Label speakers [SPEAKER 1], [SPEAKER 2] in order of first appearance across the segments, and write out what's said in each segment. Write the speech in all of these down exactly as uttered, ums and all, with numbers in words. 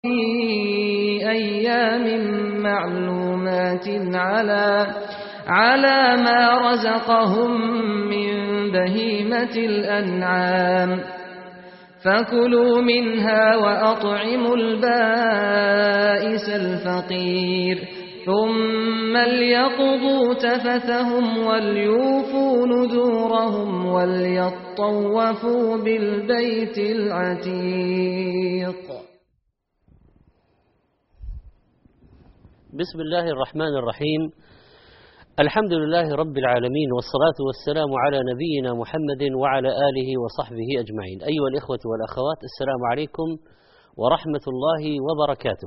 [SPEAKER 1] أيام معلومات على على ما رزقهم من بهيمة الأنعام فكلوا منها وأطعموا البائس الفقير ثم ليقضوا تفثهم وليوفوا نذورهم وليطوفوا بالبيت العتيق.
[SPEAKER 2] بسم الله الرحمن الرحيم. الحمد لله رب العالمين، والصلاة والسلام على نبينا محمد وعلى آله وصحبه أجمعين. أيها الإخوة والأخوات، السلام عليكم ورحمة الله وبركاته.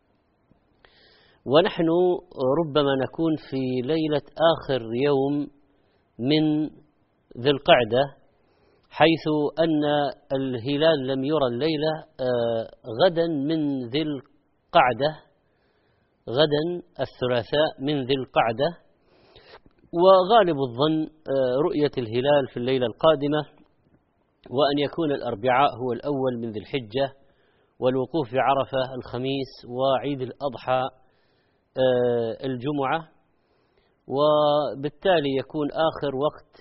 [SPEAKER 2] ونحن ربما نكون في ليلة آخر يوم من ذي القعدة، حيث أن الهلال لم يرى الليلة غدا من ذي القعدة، غدا الثلاثاء من ذي القعدة، وغالب الظن رؤية الهلال في الليلة القادمة، وأن يكون الأربعاء هو الأول من ذي الحجة، والوقوف بعرفة الخميس، وعيد الأضحى الجمعة، وبالتالي يكون آخر وقت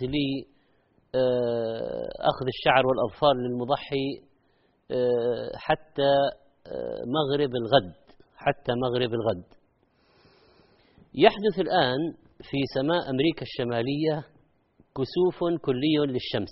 [SPEAKER 2] لأخذ الشعر والأظفار للمضحي حتى مغرب الغد حتى مغرب الغد. يحدث الآن في سماء أمريكا الشمالية كسوف كلي للشمس،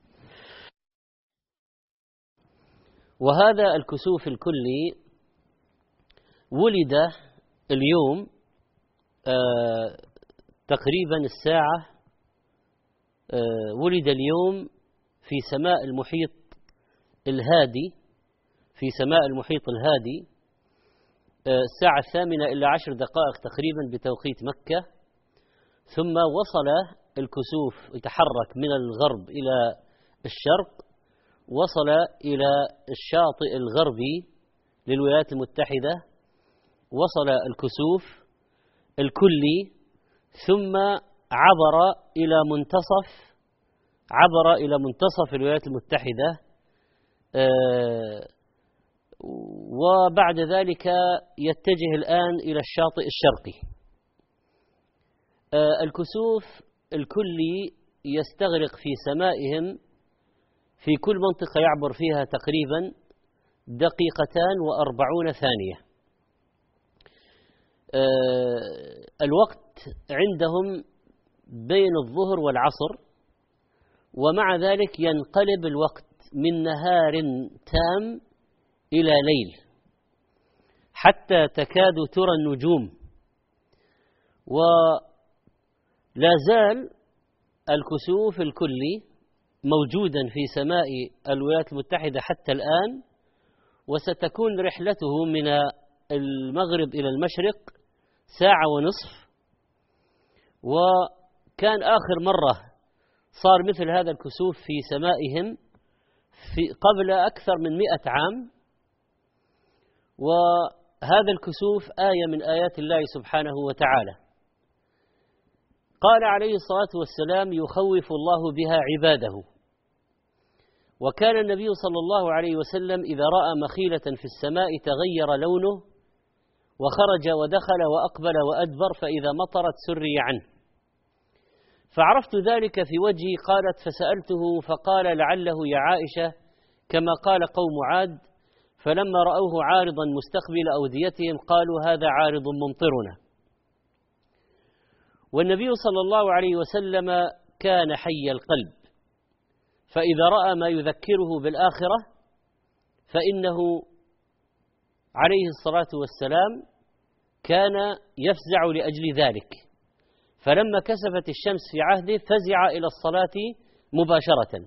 [SPEAKER 2] وهذا الكسوف الكلي ولد اليوم آه تقريبا الساعة آه ولد اليوم في سماء المحيط الهادي في سماء المحيط الهادي الساعة الثامنة إلا عشر دقائق تقريبا بتوقيت مكة. ثم وصل الكسوف، يتحرك من الغرب إلى الشرق، وصل إلى الشاطئ الغربي للولايات المتحدة، وصل الكسوف الكلي، ثم عبر إلى منتصف عبر إلى منتصف الولايات المتحدة، آه وبعد ذلك يتجه الآن إلى الشاطئ الشرقي. آه الكسوف الكلي يستغرق في سمائهم في كل منطقة يعبر فيها تقريبا دقيقتان وأربعون ثانية. آه الوقت عندهم بين الظهر والعصر، ومع ذلك ينقلب الوقت من نهار تام إلى ليل حتى تكاد ترى النجوم. ولا زال الكسوف الكلي موجودا في سماء الولايات المتحدة حتى الآن، وستكون رحلته من المغرب إلى المشرق ساعة ونصف. وكان آخر مرة صار مثل هذا الكسوف في سمائهم في قبل أكثر من مئة عام، وهذا الكسوف آية من آيات الله سبحانه وتعالى. قال عليه الصلاة والسلام: يخوف الله بها عباده. وكان النبي صلى الله عليه وسلم إذا رأى مخيلة في السماء تغير لونه، وخرج ودخل وأقبل وأدبر، فإذا مطرت سري عنه. فعرفت ذلك في وجهي. قالت: فسألته فقال: لعله يا عائشة كما قال قوم عاد، فلما رأوه عارضا مستقبل أوديتهم قالوا: هذا عارض ممطرنا. والنبي صلى الله عليه وسلم كان حي القلب، فإذا رأى ما يذكره بالآخرة فإنه عليه الصلاة والسلام كان يفزع لأجل ذلك، فلما كسفت الشمس في عهده فزع إلى الصلاة مباشرة.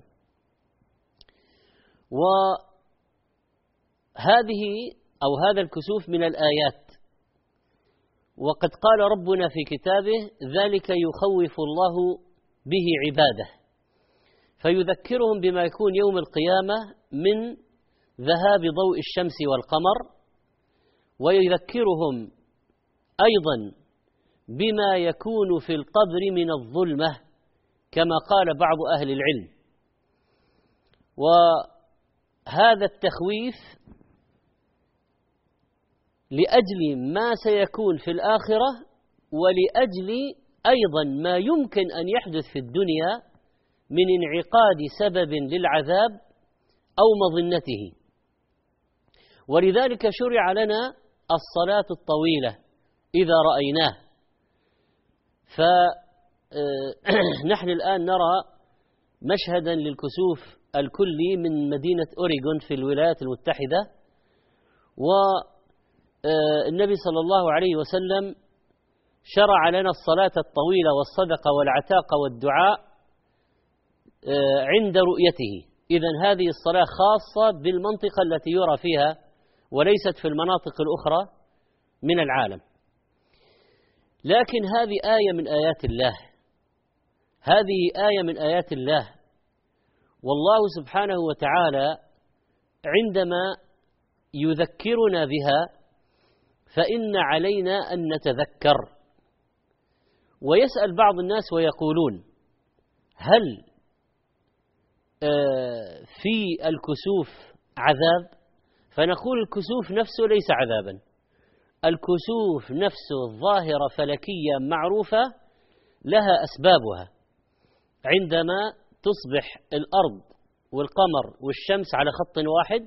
[SPEAKER 2] وهذه أو هذا الكسوف من الآيات. وقد قال ربنا في كتابه: ذلك يخوف الله به عباده، فيذكرهم بما يكون يوم القيامة من ذهاب ضوء الشمس والقمر، ويذكرهم أيضا بما يكون في القبر من الظلمة كما قال بعض أهل العلم. وهذا التخويف لأجل ما سيكون في الآخرة، ولأجل أيضا ما يمكن أن يحدث في الدنيا من انعقاد سبب للعذاب أو مظنته. ولذلك شرع لنا الصلاة الطويلة إذا رأيناه. فنحن الآن نرى مشهدا للكسوف الكلي من مدينة أوريغون في الولايات المتحدة، والنبي صلى الله عليه وسلم شرع لنا الصلاة الطويلة والصدقة والعتاق والدعاء عند رؤيته. إذن هذه الصلاة خاصة بالمنطقة التي يرى فيها وليست في المناطق الأخرى من العالم. لكن هذه آية من آيات الله، هذه آية من آيات الله، والله سبحانه وتعالى عندما يذكرنا بها فإن علينا أن نتذكر. ويسأل بعض الناس ويقولون: هل في الكسوف عذاب؟ فنقول: الكسوف نفسه ليس عذابا، الكسوف نفسه ظاهرة فلكية معروفة لها أسبابها. عندما تصبح الأرض والقمر والشمس على خط واحد،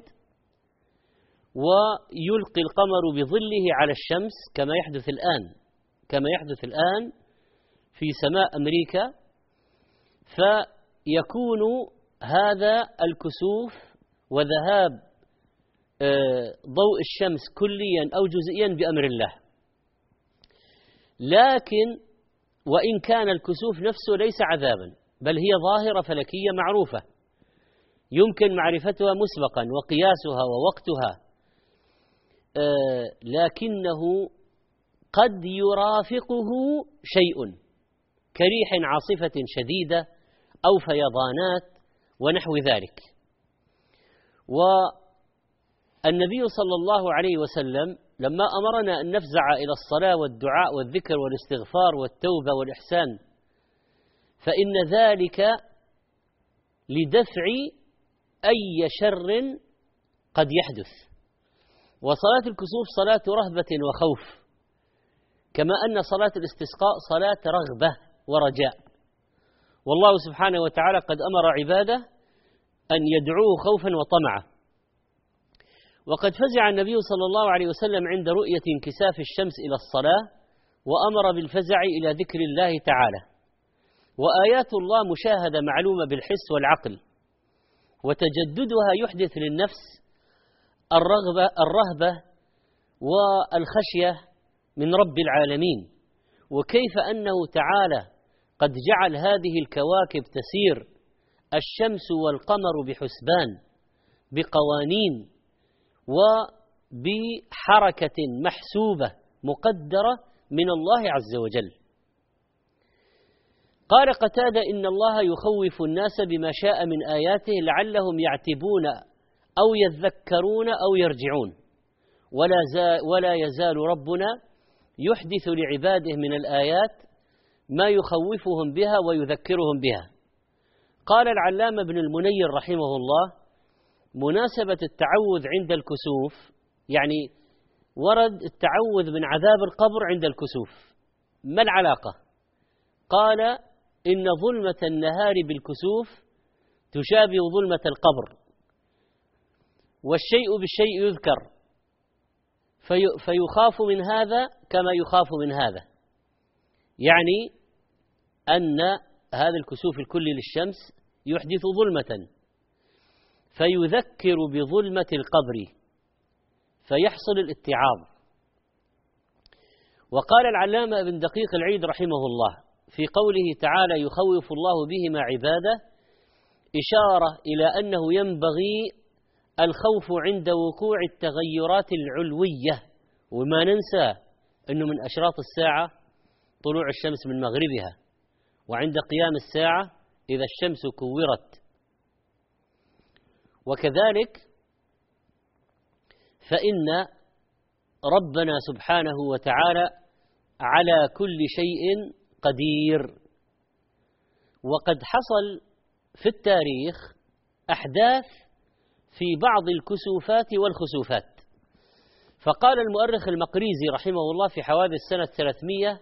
[SPEAKER 2] ويلقي القمر بظله على الشمس كما يحدث الآن كما يحدث الآن في سماء أمريكا، فيكون هذا الكسوف وذهاب ضوء الشمس كليا أو جزئيا بأمر الله. لكن وإن كان الكسوف نفسه ليس عذابا، بل هي ظاهرة فلكية معروفة يمكن معرفتها مسبقا وقياسها ووقتها، لكنه قد يرافقه شيء كريح عاصفة شديدة أو فيضانات ونحو ذلك. والنبي صلى الله عليه وسلم لما أمرنا أن نفزع إلى الصلاة والدعاء والذكر والاستغفار والتوبة والإحسان، فإن ذلك لدفع أي شر قد يحدث. وصلاة الكسوف صلاة رهبة وخوف، كما أن صلاة الاستسقاء صلاة رغبة ورجاء. والله سبحانه وتعالى قد أمر عباده أن يدعوه خوفا وطمعا. وقد فزع النبي صلى الله عليه وسلم عند رؤية انكساف الشمس إلى الصلاة، وأمر بالفزع إلى ذكر الله تعالى. وآيات الله مشاهدة معلومة بالحس والعقل، وتجددها يحدث للنفس الرغبة الرهبة والخشية من رب العالمين. وكيف أنه تعالى قد جعل هذه الكواكب تسير، الشمس والقمر بحسبان بقوانين وبحركة محسوبة مقدرة من الله عز وجل. قال قتادة: إن الله يخوف الناس بما شاء من آياته لعلهم يعتبون أو يذكرون أو يرجعون، ولا, ولا يزال ربنا يحدث لعباده من الآيات ما يخوفهم بها ويذكرهم بها. قال العلامة ابن المنير رحمه الله: مناسبة التعوذ عند الكسوف، يعني ورد التعوذ من عذاب القبر عند الكسوف، ما العلاقة؟ قال: إن ظلمة النهار بالكسوف تشابه ظلمة القبر، والشيء بالشيء يذكر، في فيخاف من هذا كما يخاف من هذا. يعني أن هذا الكسوف الكلي للشمس يحدث ظلمة فيذكر بظلمة القبر فيحصل الاتعاظ. وقال العلامة ابن دقيق العيد رحمه الله في قوله تعالى: يخوف الله بهما عباده، إشارة إلى أنه ينبغي الخوف عند وقوع التغيرات العلوية. وما ننسى أنه من أشراط الساعة طلوع الشمس من مغربها، وعند قيام الساعة إذا الشمس كورت. وكذلك فإن ربنا سبحانه وتعالى على كل شيء قدير. وقد حصل في التاريخ أحداث في بعض الكسوفات والخسوفات، فقال المؤرخ المقريزي رحمه الله في حوادث سنة ثلاثمائة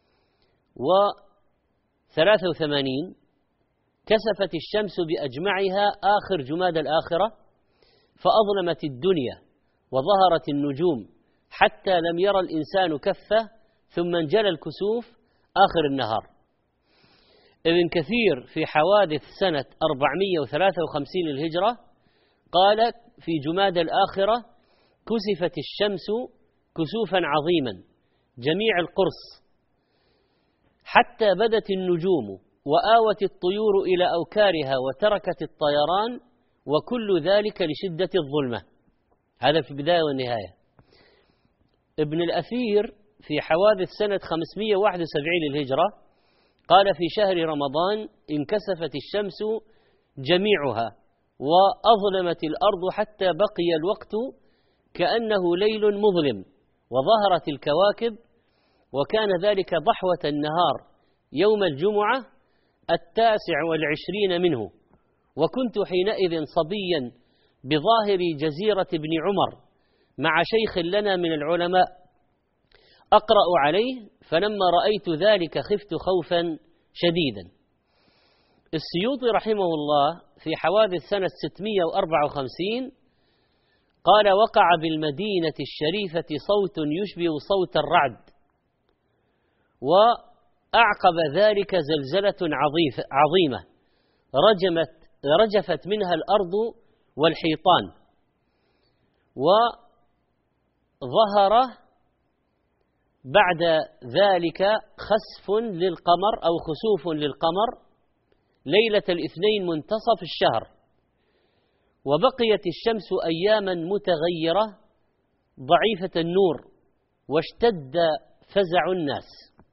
[SPEAKER 2] وثلاثة وثمانين: كسفت الشمس بأجمعها آخر جماد الآخرة فأظلمت الدنيا وظهرت النجوم حتى لم يرى الإنسان كفة ثم انجلى الكسوف آخر النهار. ابن كثير في حوادث سنة أربعمائة وثلاثة وخمسين للهجرة قال في جماد الآخرة: كسفت الشمس كسوفا عظيما جميع القرص حتى بدت النجوم وآوت الطيور إلى أوكارها وتركت الطيران وكل ذلك لشدة الظلمة. هذا في البداية والنهاية. ابن الأثير في حوادث سنة خمسمائة وواحد وسبعين للهجرة قال في شهر رمضان: انكسفت الشمس جميعها وأظلمت الأرض حتى بقي الوقت كأنه ليل مظلم وظهرت الكواكب، وكان ذلك ضحوة النهار يوم الجمعة التاسع والعشرين منه، وكنت حينئذ صبيا بظاهر جزيرة ابن عمر مع شيخ لنا من العلماء أقرأ عليه، فلما رأيت ذلك خفت خوفا شديدا. السيوطي رحمه الله في حوادث سنة ستمائة وأربعة وخمسين قال: وقع بالمدينة الشريفة صوت يشبه صوت الرعد، وأعقب ذلك زلزلة عظيمة رجمت رجفت منها الأرض والحيطان، وظهر بعد ذلك خسف للقمر أو خسوف للقمر ليلة الاثنين منتصف الشهر، وبقيت الشمس أياما متغيرة ضعيفة النور واشتد فزع الناس.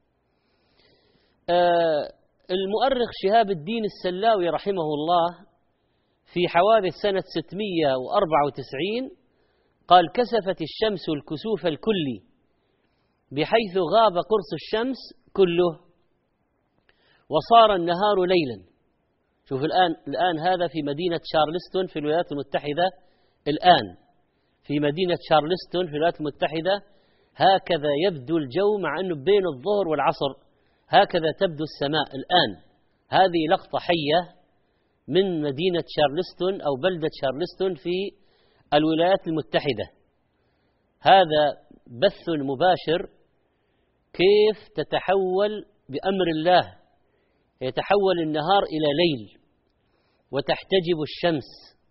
[SPEAKER 2] آه المؤرخ شهاب الدين السلاوي رحمه الله في حوادث سنة ستمائة وأربعة وتسعين قال: كسفت الشمس الكسوف الكلي بحيث غاب قرص الشمس كله وصار النهار ليلا. شوف الآن الآن هذا في مدينة شارلستون في الولايات المتحدة. الآن في مدينة شارلستون في الولايات المتحدة هكذا يبدو الجو، مع أنه بين الظهر والعصر هكذا تبدو السماء الآن. هذه لقطة حية من مدينة شارلستون أو بلدة شارلستون في الولايات المتحدة. هذا بث مباشر كيف تتحول بأمر الله، يتحول النهار إلى ليل وتحتجب الشمس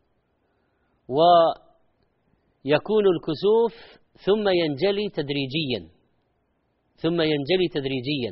[SPEAKER 2] ويكون الكسوف ثم ينجلي تدريجيا ثم ينجلي تدريجيا.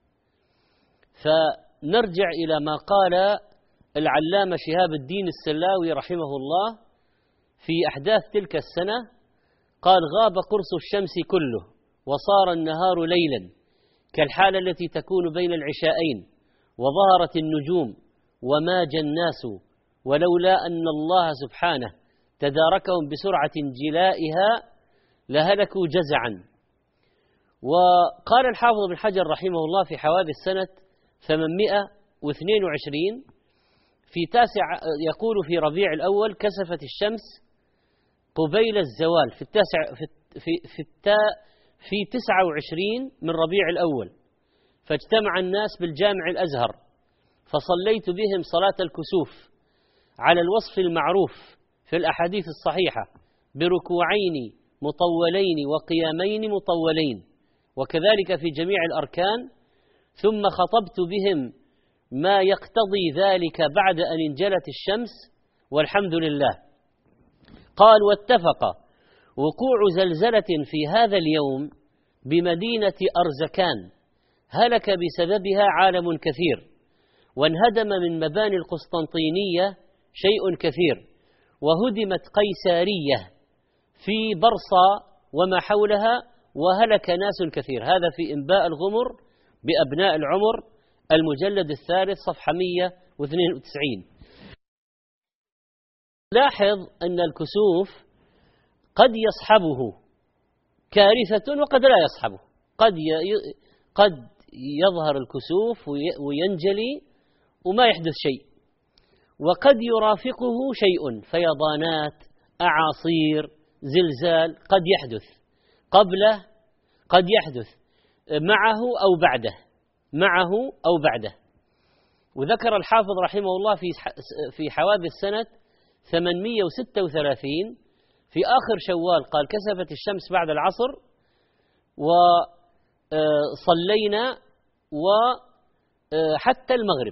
[SPEAKER 2] فنرجع إلى ما قال العلامة شهاب الدين السلاوي رحمه الله في أحداث تلك السنة. قال: غاب قرص الشمس كله وصار النهار ليلا كالحالة التي تكون بين العشاءين، وظهرت النجوم وماج الناس، ولولا أن الله سبحانه تداركهم بسرعة جلائها لهلكوا جزعا. وقال الحافظ بن حجر رحمه الله في حوادث سنة ثمانمائة واثنين وعشرين في تاسع يقول: في ربيع الأول كسفت الشمس قبيل الزوال في التاسع في في في, التا في تسعة وعشرين من ربيع الأول، فاجتمع الناس بالجامع الأزهر فصليت بهم صلاة الكسوف على الوصف المعروف في الأحاديث الصحيحة بركوعين مطولين وقيامين مطولين، وكذلك في جميع الأركان، ثم خطبت بهم ما يقتضي ذلك بعد أن انجلت الشمس والحمد لله. قال: واتفق وقوع زلزلة في هذا اليوم بمدينة أرزكان هلك بسببها عالم كثير، وانهدم من مباني القسطنطينية شيء كثير، وهدمت قيسارية في برصة وما حولها، وهلك ناس كثير. هذا في إنباء الغمر بأبناء العمر المجلد الثالث صفحة مئة واثنين وتسعين. لاحظ أن الكسوف قد يصحبه كارثة وقد لا يصحبه، قد قد يظهر الكسوف وينجلي وما يحدث شيء، وقد يرافقه شيء، فيضانات، أعاصير، زلزال قد يحدث. قبله قد يحدث معه أو بعده معه أو بعده. وذكر الحافظ رحمه الله في في حوادث سنة ثمانمئة وستة وثلاثين في آخر شوال قال كسفت الشمس بعد العصر وصلينا وحتى المغرب،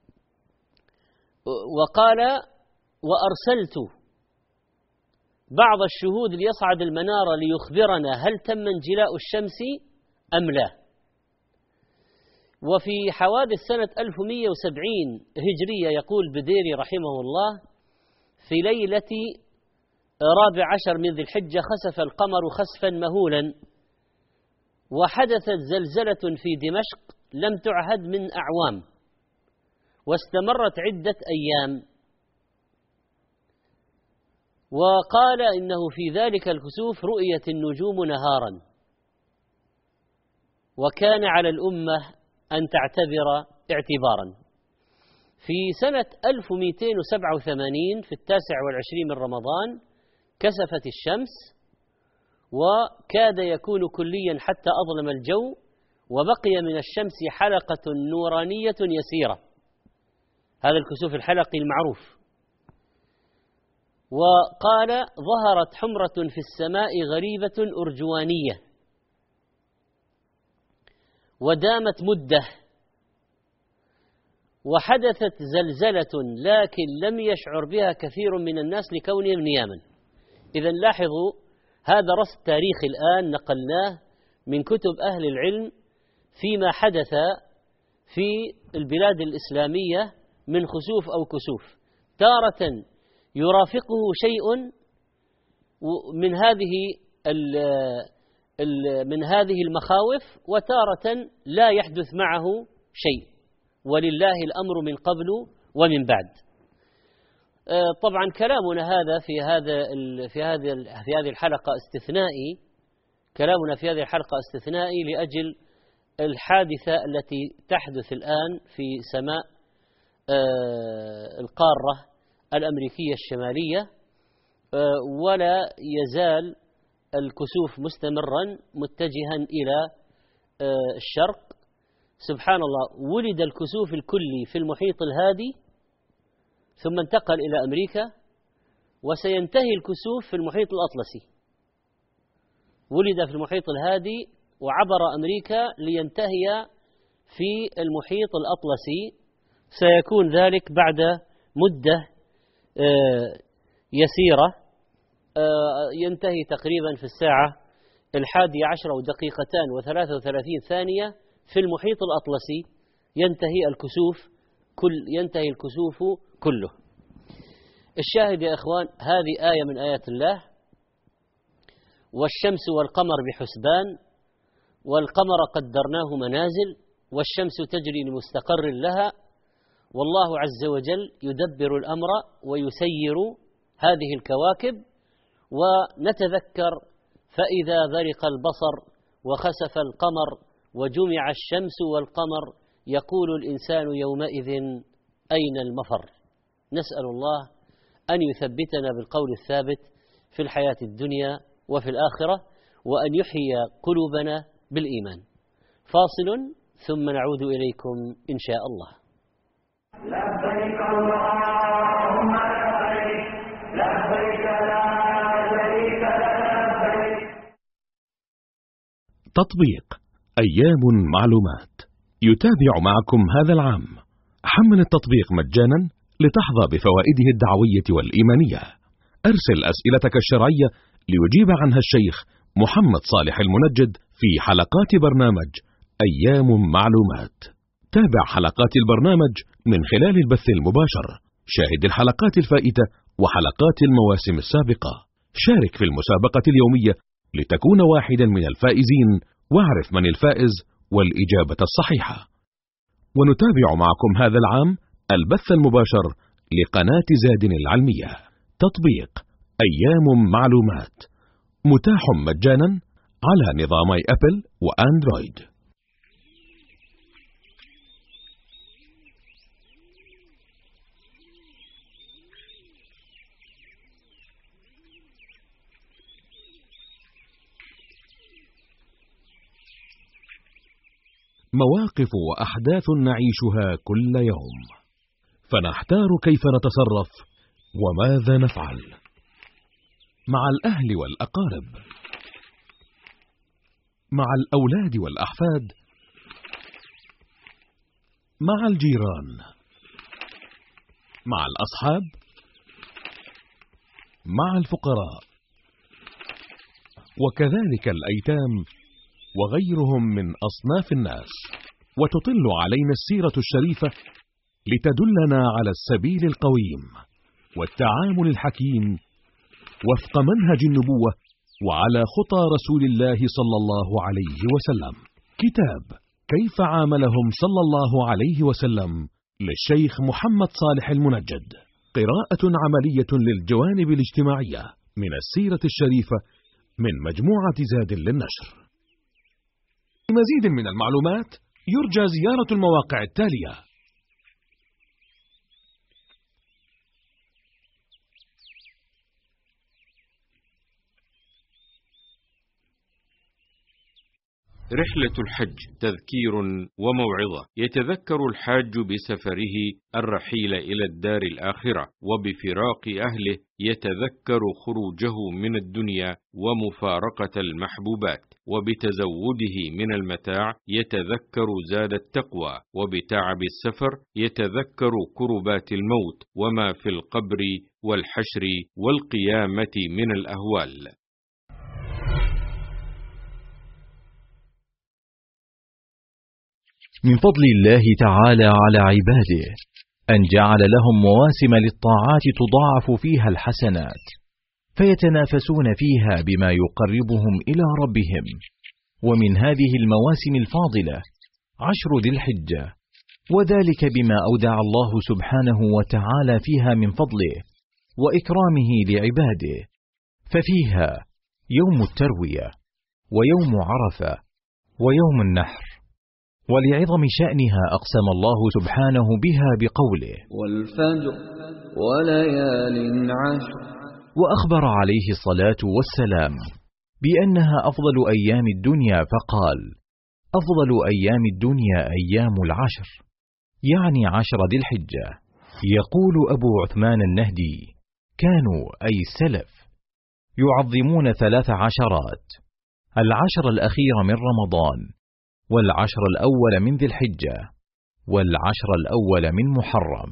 [SPEAKER 2] وقال وأرسلت بعض الشهود ليصعد المنارة ليخبرنا هل تم انجلاء الشمس أم لا. وفي حوادث سنة ألف ومئة وسبعين هجرية يقول بديري رحمه الله في ليلة رابع عشر من ذي الحجة خسف القمر خسفا مهولا، وحدثت زلزلة في دمشق لم تعهد من أعوام واستمرت عدة أيام. وقال إنه في ذلك الكسوف رؤيت النجوم نهارا، وكان على الأمة أن تعتبر اعتبارا. في سنة ألف ومئتين وسبعة وثمانين في التاسع والعشرين من رمضان كسفت الشمس وكاد يكون كليا حتى أظلم الجو، وبقي من الشمس حلقة نورانية يسيرة، هذا الكسوف الحلقي المعروف. وقال ظهرت حمرة في السماء غريبة أرجوانية ودامت مدة، وحدثت زلزلة لكن لم يشعر بها كثير من الناس لكونهم نياما. إذن لاحظوا هذا رصد تاريخي الآن نقلناه من كتب أهل العلم فيما حدث في البلاد الإسلامية من خسوف أو كسوف، تارة يرافقه شيء من هذه من هذه المخاوف، وتارة لا يحدث معه شيء، ولله الأمر من قبل ومن بعد. طبعا كلامنا هذا في هذا في هذه في هذه الحلقة استثنائي، كلامنا في هذه الحلقة استثنائي لأجل الحادثة التي تحدث الآن في سماء القارة الأمريكية الشمالية، ولا يزال الكسوف مستمرا متجها إلى الشرق. سبحان الله، ولد الكسوف الكلي في المحيط الهادي ثم انتقل إلى أمريكا، وسينتهي الكسوف في المحيط الأطلسي. ولد في المحيط الهادي وعبر أمريكا لينتهي في المحيط الأطلسي، سيكون ذلك بعد مدة يسيرة، ينتهي تقريبا في الساعة الحادية عشرة ودقيقتان وثلاثة وثلاثين ثانية في المحيط الأطلسي ينتهي الكسوف كل ينتهي الكسوف كله. الشاهد يا إخوان، هذه آية من آيات الله. والشمس والقمر بحسبان والقمر قدرناه منازل والشمس تجري لمستقر لها والله عز وجل يدبر الأمر ويسير هذه الكواكب. ونتذكر فإذا برق البصر وخسف القمر وجمع الشمس والقمر يقول الإنسان يومئذ أين المفر. نسأل الله أن يثبتنا بالقول الثابت في الحياة الدنيا وفي الآخرة، وأن يحيي قلوبنا بالإيمان. فاصل ثم نعود إليكم إن شاء الله.
[SPEAKER 3] لبيك اللهم لبيك لبيك لا شريك لك لبيك.
[SPEAKER 4] تطبيق أيام معلومات يتابع معكم هذا العام. حمل التطبيق مجانا لتحظى بفوائده الدعوية والإيمانية. أرسل أسئلتك الشرعية ليجيب عنها الشيخ محمد صالح المنجد في حلقات برنامج أيام معلومات. تابع حلقات البرنامج من خلال البث المباشر، شاهد الحلقات الفائتة وحلقات المواسم السابقة. شارك في المسابقة اليومية لتكون واحدا من الفائزين، واعرف من الفائز والإجابة الصحيحة. ونتابع معكم هذا العام البث المباشر لقناة زاد العلمية. تطبيق أيام معلومات متاح مجانا على نظامي أبل وأندرويد. مواقف وأحداث نعيشها كل يوم، فنحتار كيف نتصرف وماذا نفعل مع الأهل والأقارب، مع الأولاد والأحفاد، مع الجيران، مع الأصحاب، مع الفقراء، وكذلك الأيتام وغيرهم من أصناف الناس. وتطل علينا السيرة الشريفة لتدلنا على السبيل القويم والتعامل الحكيم وفق منهج النبوة وعلى خطى رسول الله صلى الله عليه وسلم. كتاب كيف عاملهم صلى الله عليه وسلم للشيخ محمد صالح المنجد، قراءة عملية للجوانب الاجتماعية من السيرة الشريفة من مجموعة زاد للنشر. لمزيد من المعلومات يرجى زيارة المواقع التالية:
[SPEAKER 5] رحلة الحج تذكير وموعظة. يتذكر الحاج بسفره الرحيل إلى الدار الآخرة، وبفراق أهله يتذكر خروجه من الدنيا ومفارقة المحبوبات، وبتزوده من المتاع يتذكر زاد التقوى، وبتعب السفر يتذكر كربات الموت وما في القبر والحشر والقيامة من الأهوال.
[SPEAKER 6] من فضل الله تعالى على عباده أن جعل لهم مواسم للطاعات تضاعف فيها الحسنات، فيتنافسون فيها بما يقربهم إلى ربهم. ومن هذه المواسم الفاضلة عشر ذي الحجة، وذلك بما أودع الله سبحانه وتعالى فيها من فضله وإكرامه لعباده، ففيها يوم التروية ويوم عرفة ويوم النحر. ولعظم شأنها أقسم الله سبحانه بها بقوله:
[SPEAKER 1] والفجر وليال عشر.
[SPEAKER 6] وأخبر عليه الصلاة والسلام بأنها أفضل أيام الدنيا، فقال: أفضل أيام الدنيا أيام العشر، يعني عشر ذي الحجة. يقول أبو عثمان النهدي: كانوا أي السلف يعظمون ثلاث عشرات: العشر الأخير من رمضان، والعشر الأول من ذي الحجة، والعشر الأول من محرم.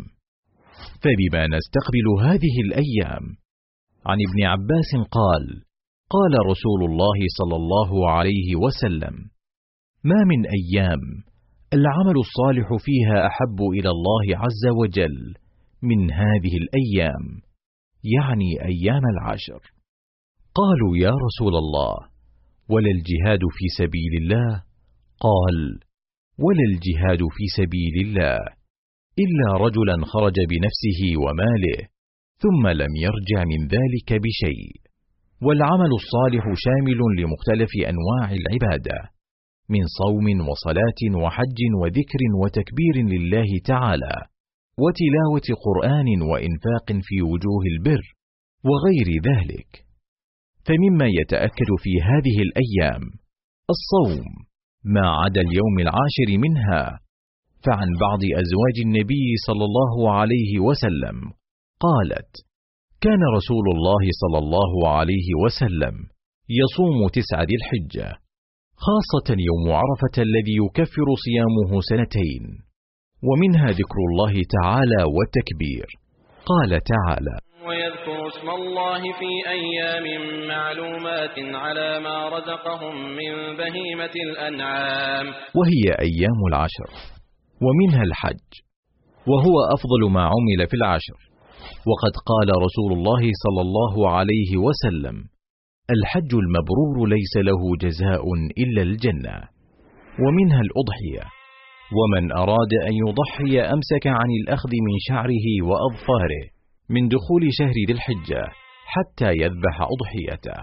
[SPEAKER 6] فبما نستقبل هذه الأيام؟ عن ابن عباس قال: قال رسول الله صلى الله عليه وسلم: ما من أيام العمل الصالح فيها أحب إلى الله عز وجل من هذه الأيام، يعني أيام العشر. قالوا: يا رسول الله، ولا الجهاد في سبيل الله؟ قال: ولا الجهاد في سبيل الله إلا رجلا خرج بنفسه وماله ثم لم يرجع من ذلك بشيء. والعمل الصالح شامل لمختلف أنواع العبادة، من صوم وصلاة وحج وذكر وتكبير لله تعالى، وتلاوة قرآن وإنفاق في وجوه البر وغير ذلك. فمما يتأكد في هذه الأيام الصوم ما عدا اليوم العاشر منها. فعن بعض أزواج النبي صلى الله عليه وسلم قالت: كان رسول الله صلى الله عليه وسلم يصوم تسع ذي الحجة، خاصة يوم عرفة الذي يكفر صيامه سنتين، ومنها ذكر الله تعالى والتكبير. قال تعالى:
[SPEAKER 7] ويذكر اسم الله في أيام معلومات على ما رزقهم من بهيمة الأنعام،
[SPEAKER 6] وهي أيام العشر، ومنها الحج، وهو أفضل ما عمل في العشر. وقد قال رسول الله صلى الله عليه وسلم: الحج المبرور ليس له جزاء إلا الجنة. ومنها الأضحية، ومن أراد أن يضحي أمسك عن الأخذ من شعره وأظفاره من دخول شهر ذي الحجة حتى يذبح أضحيته.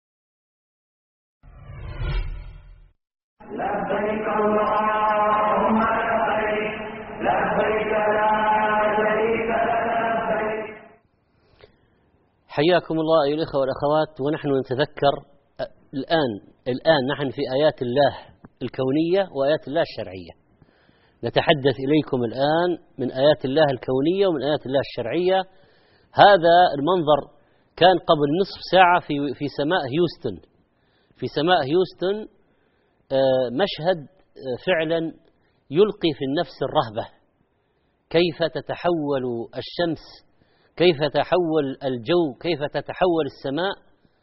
[SPEAKER 3] لبيك اللهم لبيك، لبيك لا شريك لك لبيك.
[SPEAKER 2] حياكم الله أيها الإخوة والأخوات، ونحن نتذكر الآن الآن نحن في آيات الله الكونية وآيات الله الشرعية. نتحدث إليكم الآن من آيات الله الكونية ومن آيات الله الشرعية. هذا المنظر كان قبل نصف ساعة في في سماء هيوستن. في سماء هيوستن مشهد فعلا يلقي في النفس الرهبة. كيف تتحول الشمس، كيف تتحول الجو، كيف تتحول السماء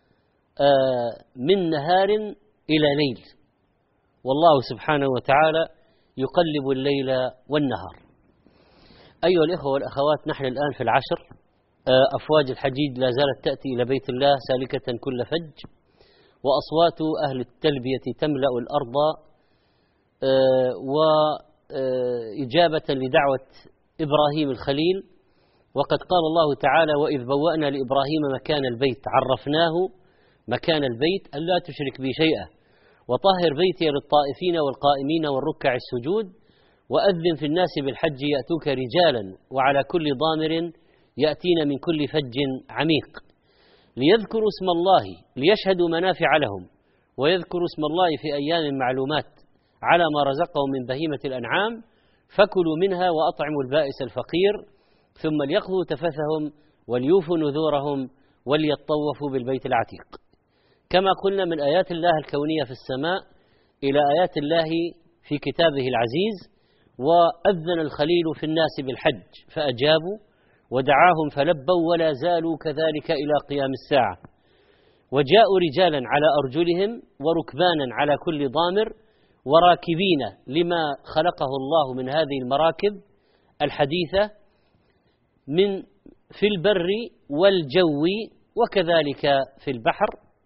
[SPEAKER 2] من نهار إلى ليل، والله سبحانه وتعالى يقلب الليل والنهار. أيها الإخوة والأخوات، نحن الآن في العشر. أفواج الحجيج لا زالت تأتي إلى بيت الله سالكة كل فج، وأصوات أهل التلبية تملأ الأرض وإجابة لدعوة إبراهيم الخليل. وقد قال الله تعالى: وإذ بوأنا لإبراهيم مكان البيت عرفناه مكان البيت ألا تشرك بي شيئا وطهر بيتي للطائفين والقائمين والركع السجود وأذن في الناس بالحج يأتوك رجالا وعلى كل ضامر يأتين من كل فج عميق ليذكروا اسم الله ليشهدوا منافع لهم ويذكروا اسم الله في أيام معلومات على ما رزقهم من بهيمة الأنعام فكلوا منها وأطعموا البائس الفقير ثم ليقضوا تفثهم وليوفوا نذورهم وليطوفوا بالبيت العتيق. كما قلنا من آيات الله الكونية في السماء إلى آيات الله في كتابه العزيز. وأذن الخليل في الناس بالحج فأجابوا ودعاهم فلبوا ولا زالوا كذلك إلى قيام الساعة. وجاءوا رجالا على أرجلهم وركبانا على كل ضامر وراكبين لما خلقه الله من هذه المراكب الحديثة من في البر والجو وكذلك في البحر.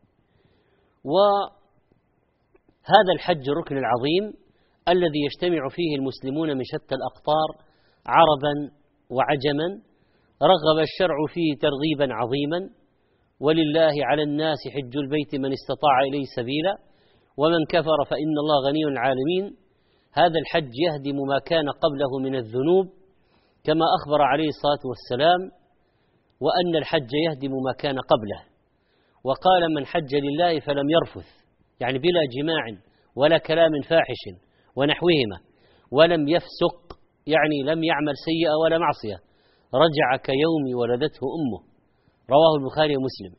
[SPEAKER 2] وهذا الحج الركن العظيم الذي يجتمع فيه المسلمون من شتى الأقطار عربا وعجما. رغب الشرع فيه ترغيبا عظيما: ولله على الناس حج البيت من استطاع إليه سبيلا ومن كفر فإن الله غني العالمين. هذا الحج يهدم ما كان قبله من الذنوب كما أخبر عليه الصلاة والسلام، وأن الحج يهدم ما كان قبله. وقال: من حج لله فلم يرفث، يعني بلا جماع ولا كلام فاحش ونحوهما، ولم يفسق، يعني لم يعمل سيئة ولا معصية، رجع كيوم ولدته أمه. رواه البخاري ومسلم.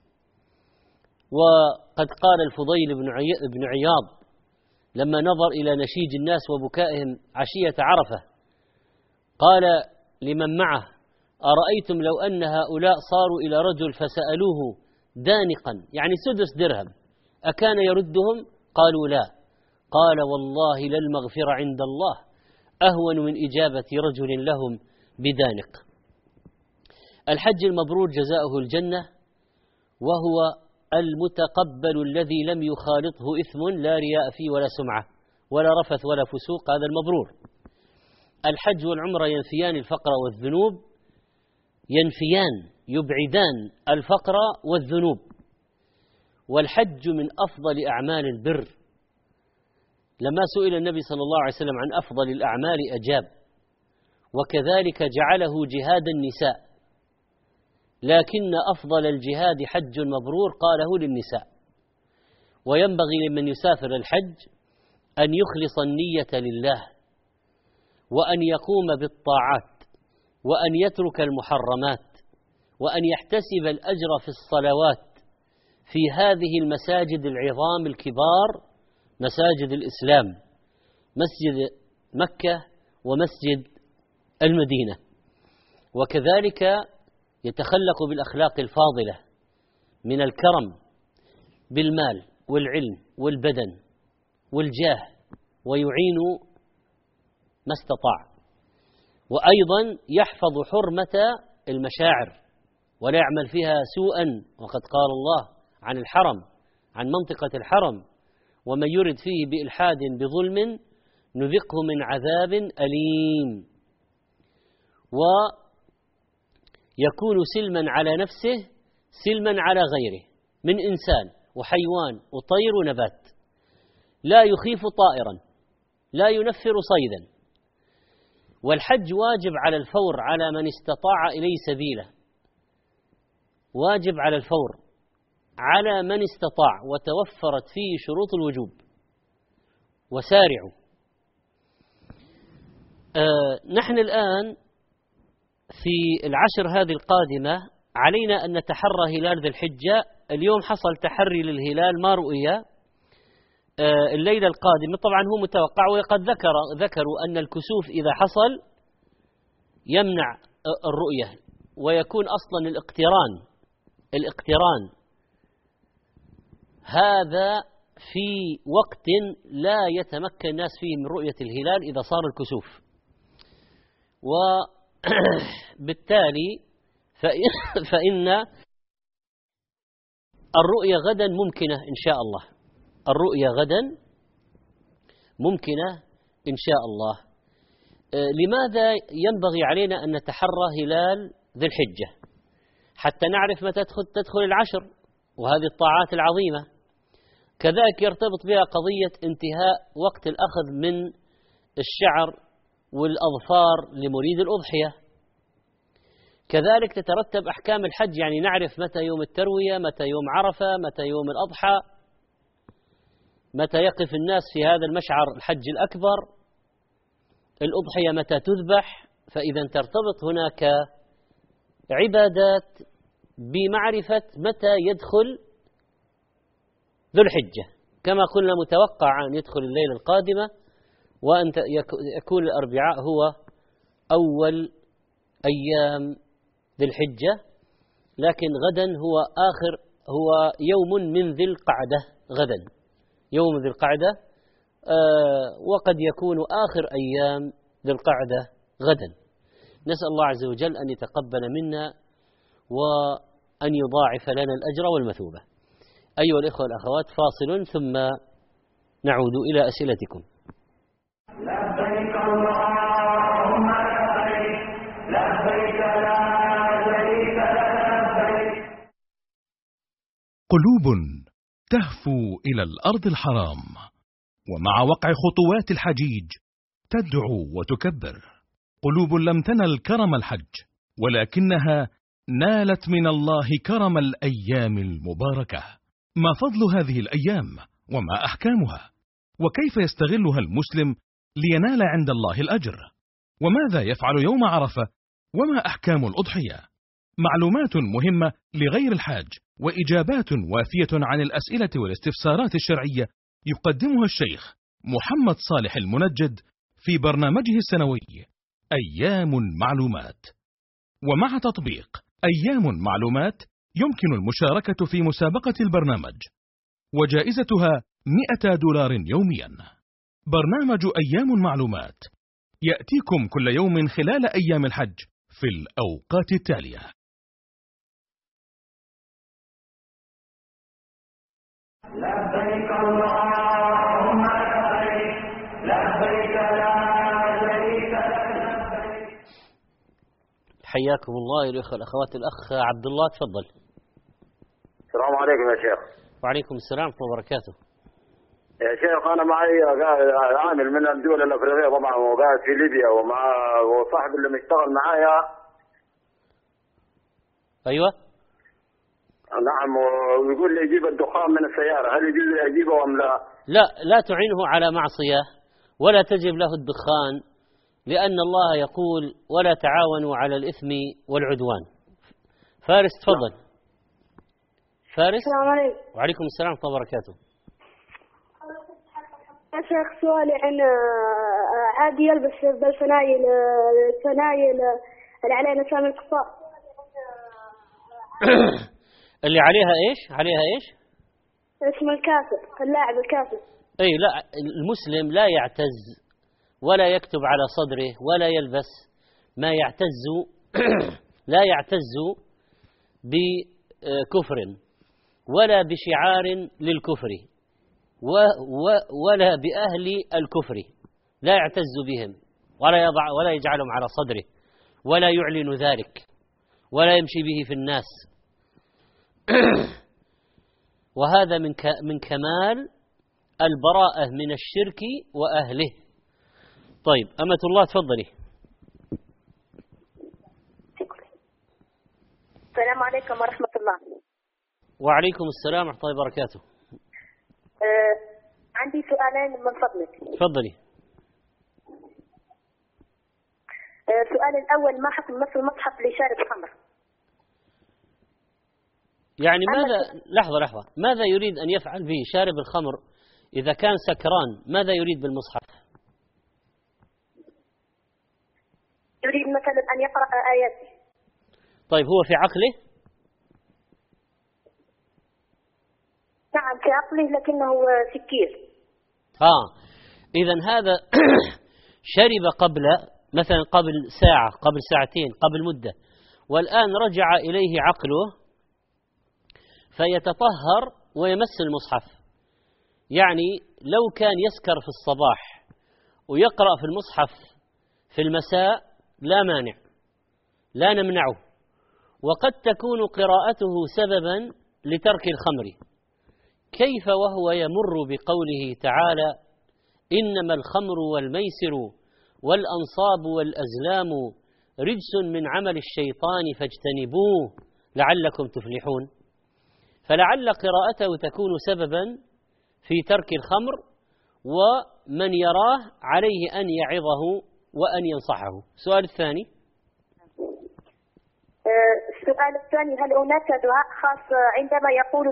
[SPEAKER 2] وقد قال الفضيل بن عياض لما نظر إلى نشيج الناس وبكائهم عشية عرفة قال لمن معه: أرأيتم لو أن هؤلاء صاروا إلى رجل فسألوه دانقا، يعني سدس درهم، أكان يردهم؟ قالوا لا. قال: والله للمغفرة عند الله أهون من إجابة رجل لهم بدانق. الحج المبرور جزاؤه الجنة، وهو المتقبل الذي لم يخالطه إثم لا رياء فيه ولا سمعة ولا رفث ولا فسوق، هذا المبرور. الحج والعمرة ينفيان الفقر والذنوب، ينفيان يبعدان الفقر والذنوب. والحج من أفضل أعمال البر. لما سئل النبي صلى الله عليه وسلم عن أفضل الأعمال أجاب: وكذلك جعله جهاد النساء، لكن أفضل الجهاد حج مبرور قاله للنساء. وينبغي لمن يسافر الحج أن يخلص النية لله، وأن يقوم بالطاعات، وأن يترك المحرمات، وأن يحتسب الأجر في الصلوات في هذه المساجد العظام الكبار، مساجد الإسلام، مسجد مكة ومسجد المدينة. وكذلك يتخلق بالأخلاق الفاضلة من الكرم بالمال والعلم والبدن والجاه، ويعين ما استطاع. وأيضا يحفظ حرمة المشاعر ولا يعمل فيها سوءا. وقد قال الله عن الحرم، عن منطقة الحرم: ومن يرد فيه بإلحاد بظلم نذقه من عذاب أليم. ويكون سلما على نفسه سلما على غيره من إنسان وحيوان وطير ونبات، لا يخيف طائرا، لا ينفر صيدا. والحج واجب على الفور على من استطاع إليه سبيله، واجب على الفور. على من استطاع وتوفرت فيه شروط الوجوب، وسارعوا. آه نحن الآن في العشر هذه القادمة علينا أن نتحرى هلال ذي الحجة. اليوم حصل تحري للهلال ما رؤية. آه الليلة القادمة طبعا هو متوقع، وقد ذكر ذكروا أن الكسوف إذا حصل يمنع الرؤية، ويكون أصلا الاقتران الاقتران هذا في وقت لا يتمكن الناس فيه من رؤية الهلال إذا صار الكسوف، وبالتالي فإن الرؤية غدا ممكنة إن شاء الله. الرؤية غدا ممكنة إن شاء الله. لماذا ينبغي علينا أن نتحرى هلال ذي الحجة؟ حتى نعرف متى تدخل, تدخل العشر، وهذه الطاعات العظيمة. كذلك يرتبط بها قضية انتهاء وقت الأخذ من الشعر والأظفار لمريد الأضحية. كذلك تترتب أحكام الحج، يعني نعرف متى يوم التروية، متى يوم عرفة، متى يوم الأضحى، متى يقف الناس في هذا المشعر الحج الأكبر، الأضحية متى تذبح. فإذا ترتبط هناك عبادات بمعرفة متى يدخل ذو الحجة، كما قلنا متوقع أن يدخل الليلة القادمة، وأن يكون الأربعاء هو أول أيام ذي الحجة، لكن غدا هو آخر هو يوم من ذي القعدة. غدا يوم ذي القعدة، آه وقد يكون آخر أيام ذي القعدة غدا. نسأل الله عز وجل أن يتقبل منا وأن يضاعف لنا الأجر والمثوبة. أيها الإخوة والأخوات، فاصل ثم نعود إلى أسئلتكم.
[SPEAKER 3] لبيك اللهم لبيك، لبيك لا شريك لك لبيك.
[SPEAKER 4] قلوب تهفو إلى الأرض الحرام، ومع وقع خطوات الحجيج تدعو وتكبر. قلوب لم تنل كرم الحج، ولكنها نالت من الله كرم الأيام المباركة. ما فضل هذه الأيام؟ وما أحكامها؟ وكيف يستغلها المسلم لينال عند الله الأجر؟ وماذا يفعل يوم عرفة؟ وما أحكام الأضحية؟ معلومات مهمة لغير الحاج، وإجابات وافية عن الأسئلة والاستفسارات الشرعية يقدمها الشيخ محمد صالح المنجد في برنامجه السنوي أيام معلومات. ومع تطبيق أيام معلومات يمكن المشاركة في مسابقة البرنامج، وجائزتها مئة دولار يوميا. برنامج أيام معلومات يأتيكم كل يوم خلال أيام الحج في الأوقات التالية:
[SPEAKER 3] لبيك اللهم لبيك، لبيك لا شريك لك لبيك.
[SPEAKER 2] حياكم الله الأخوة الأخوات. الأخ عبد الله تفضل.
[SPEAKER 8] السلام عليكم يا شيخ.
[SPEAKER 2] وعليكم السلام ورحمة الله وبركاته.
[SPEAKER 8] يا شيخ أنا معي عامل من الدول الأفريقية طبعا، وقاعد في ليبيا، ومع وصاحب اللي مشتغل معايا.
[SPEAKER 2] أيوة
[SPEAKER 8] نعم، ويقول لي يجيب الدخان من السيارة، هل يجيب يجيبه أم لا؟
[SPEAKER 2] لا لا تعينه على معصية ولا تجب له الدخان، لأن الله يقول ولا تعاونوا على الإثم والعدوان. فارس تفضل. فارس.
[SPEAKER 9] السلام عليكم.
[SPEAKER 2] وعليكم السلام ورحمة الله وبركاته.
[SPEAKER 9] يا شيخ سؤالي عن عادي يلبس بالفنايل الفنايل اللي عليها نسام القصاء.
[SPEAKER 2] اللي عليها ايش؟ عليها ايش؟
[SPEAKER 9] اسم الكافر، اللاعب الكافر.
[SPEAKER 2] اي لا، المسلم لا يعتز ولا يكتب على صدره ولا يلبس ما يعتز لا يعتز بكفر ولا بشعار للكفر ولا بأهل الكفر، لا يعتز بهم ولا يضع ولا يجعلهم على صدره ولا يعلن ذلك ولا يمشي به في الناس. وهذا من من كمال البراءة من الشرك وأهله. طيب أمة الله تفضلي.
[SPEAKER 9] السلام عليكم ورحمة الله.
[SPEAKER 2] وعليكم السلام ورحمة الله وبركاته.
[SPEAKER 9] آه عندي سؤالين من فضلك.
[SPEAKER 2] تفضلي.
[SPEAKER 9] آه السؤال الأول: ما حكم مس المصحف لشارب الخمر؟
[SPEAKER 2] يعني ماذا لحظة لحظة ماذا يريد أن يفعل به شارب الخمر إذا كان سكران؟ ماذا يريد بالمصحف؟
[SPEAKER 9] يريد مثلا أن يقرأ آيات.
[SPEAKER 2] طيب هو في عقله؟
[SPEAKER 9] نعم في عقله لكنه سكير.
[SPEAKER 2] آه إذن هذا شرب قبل مثلا قبل ساعة قبل ساعتين قبل مدة، والآن رجع إليه عقله فيتطهر ويمس المصحف. يعني لو كان يسكر في الصباح ويقرأ في المصحف في المساء لا مانع، لا نمنعه، وقد تكون قراءته سببا لترك الخمر. كيف وهو يمر بقوله تعالى: إنما الخمر والميسر والأنصاب والأزلام رجس من عمل الشيطان فاجتنبوه لعلكم تفلحون. فلعل قراءته تكون سببا في ترك الخمر، ومن يراه عليه أن يعظه وأن ينصحه. السؤال الثاني.
[SPEAKER 9] السؤال الثاني: هل هناك دعاء خاص عندما يقول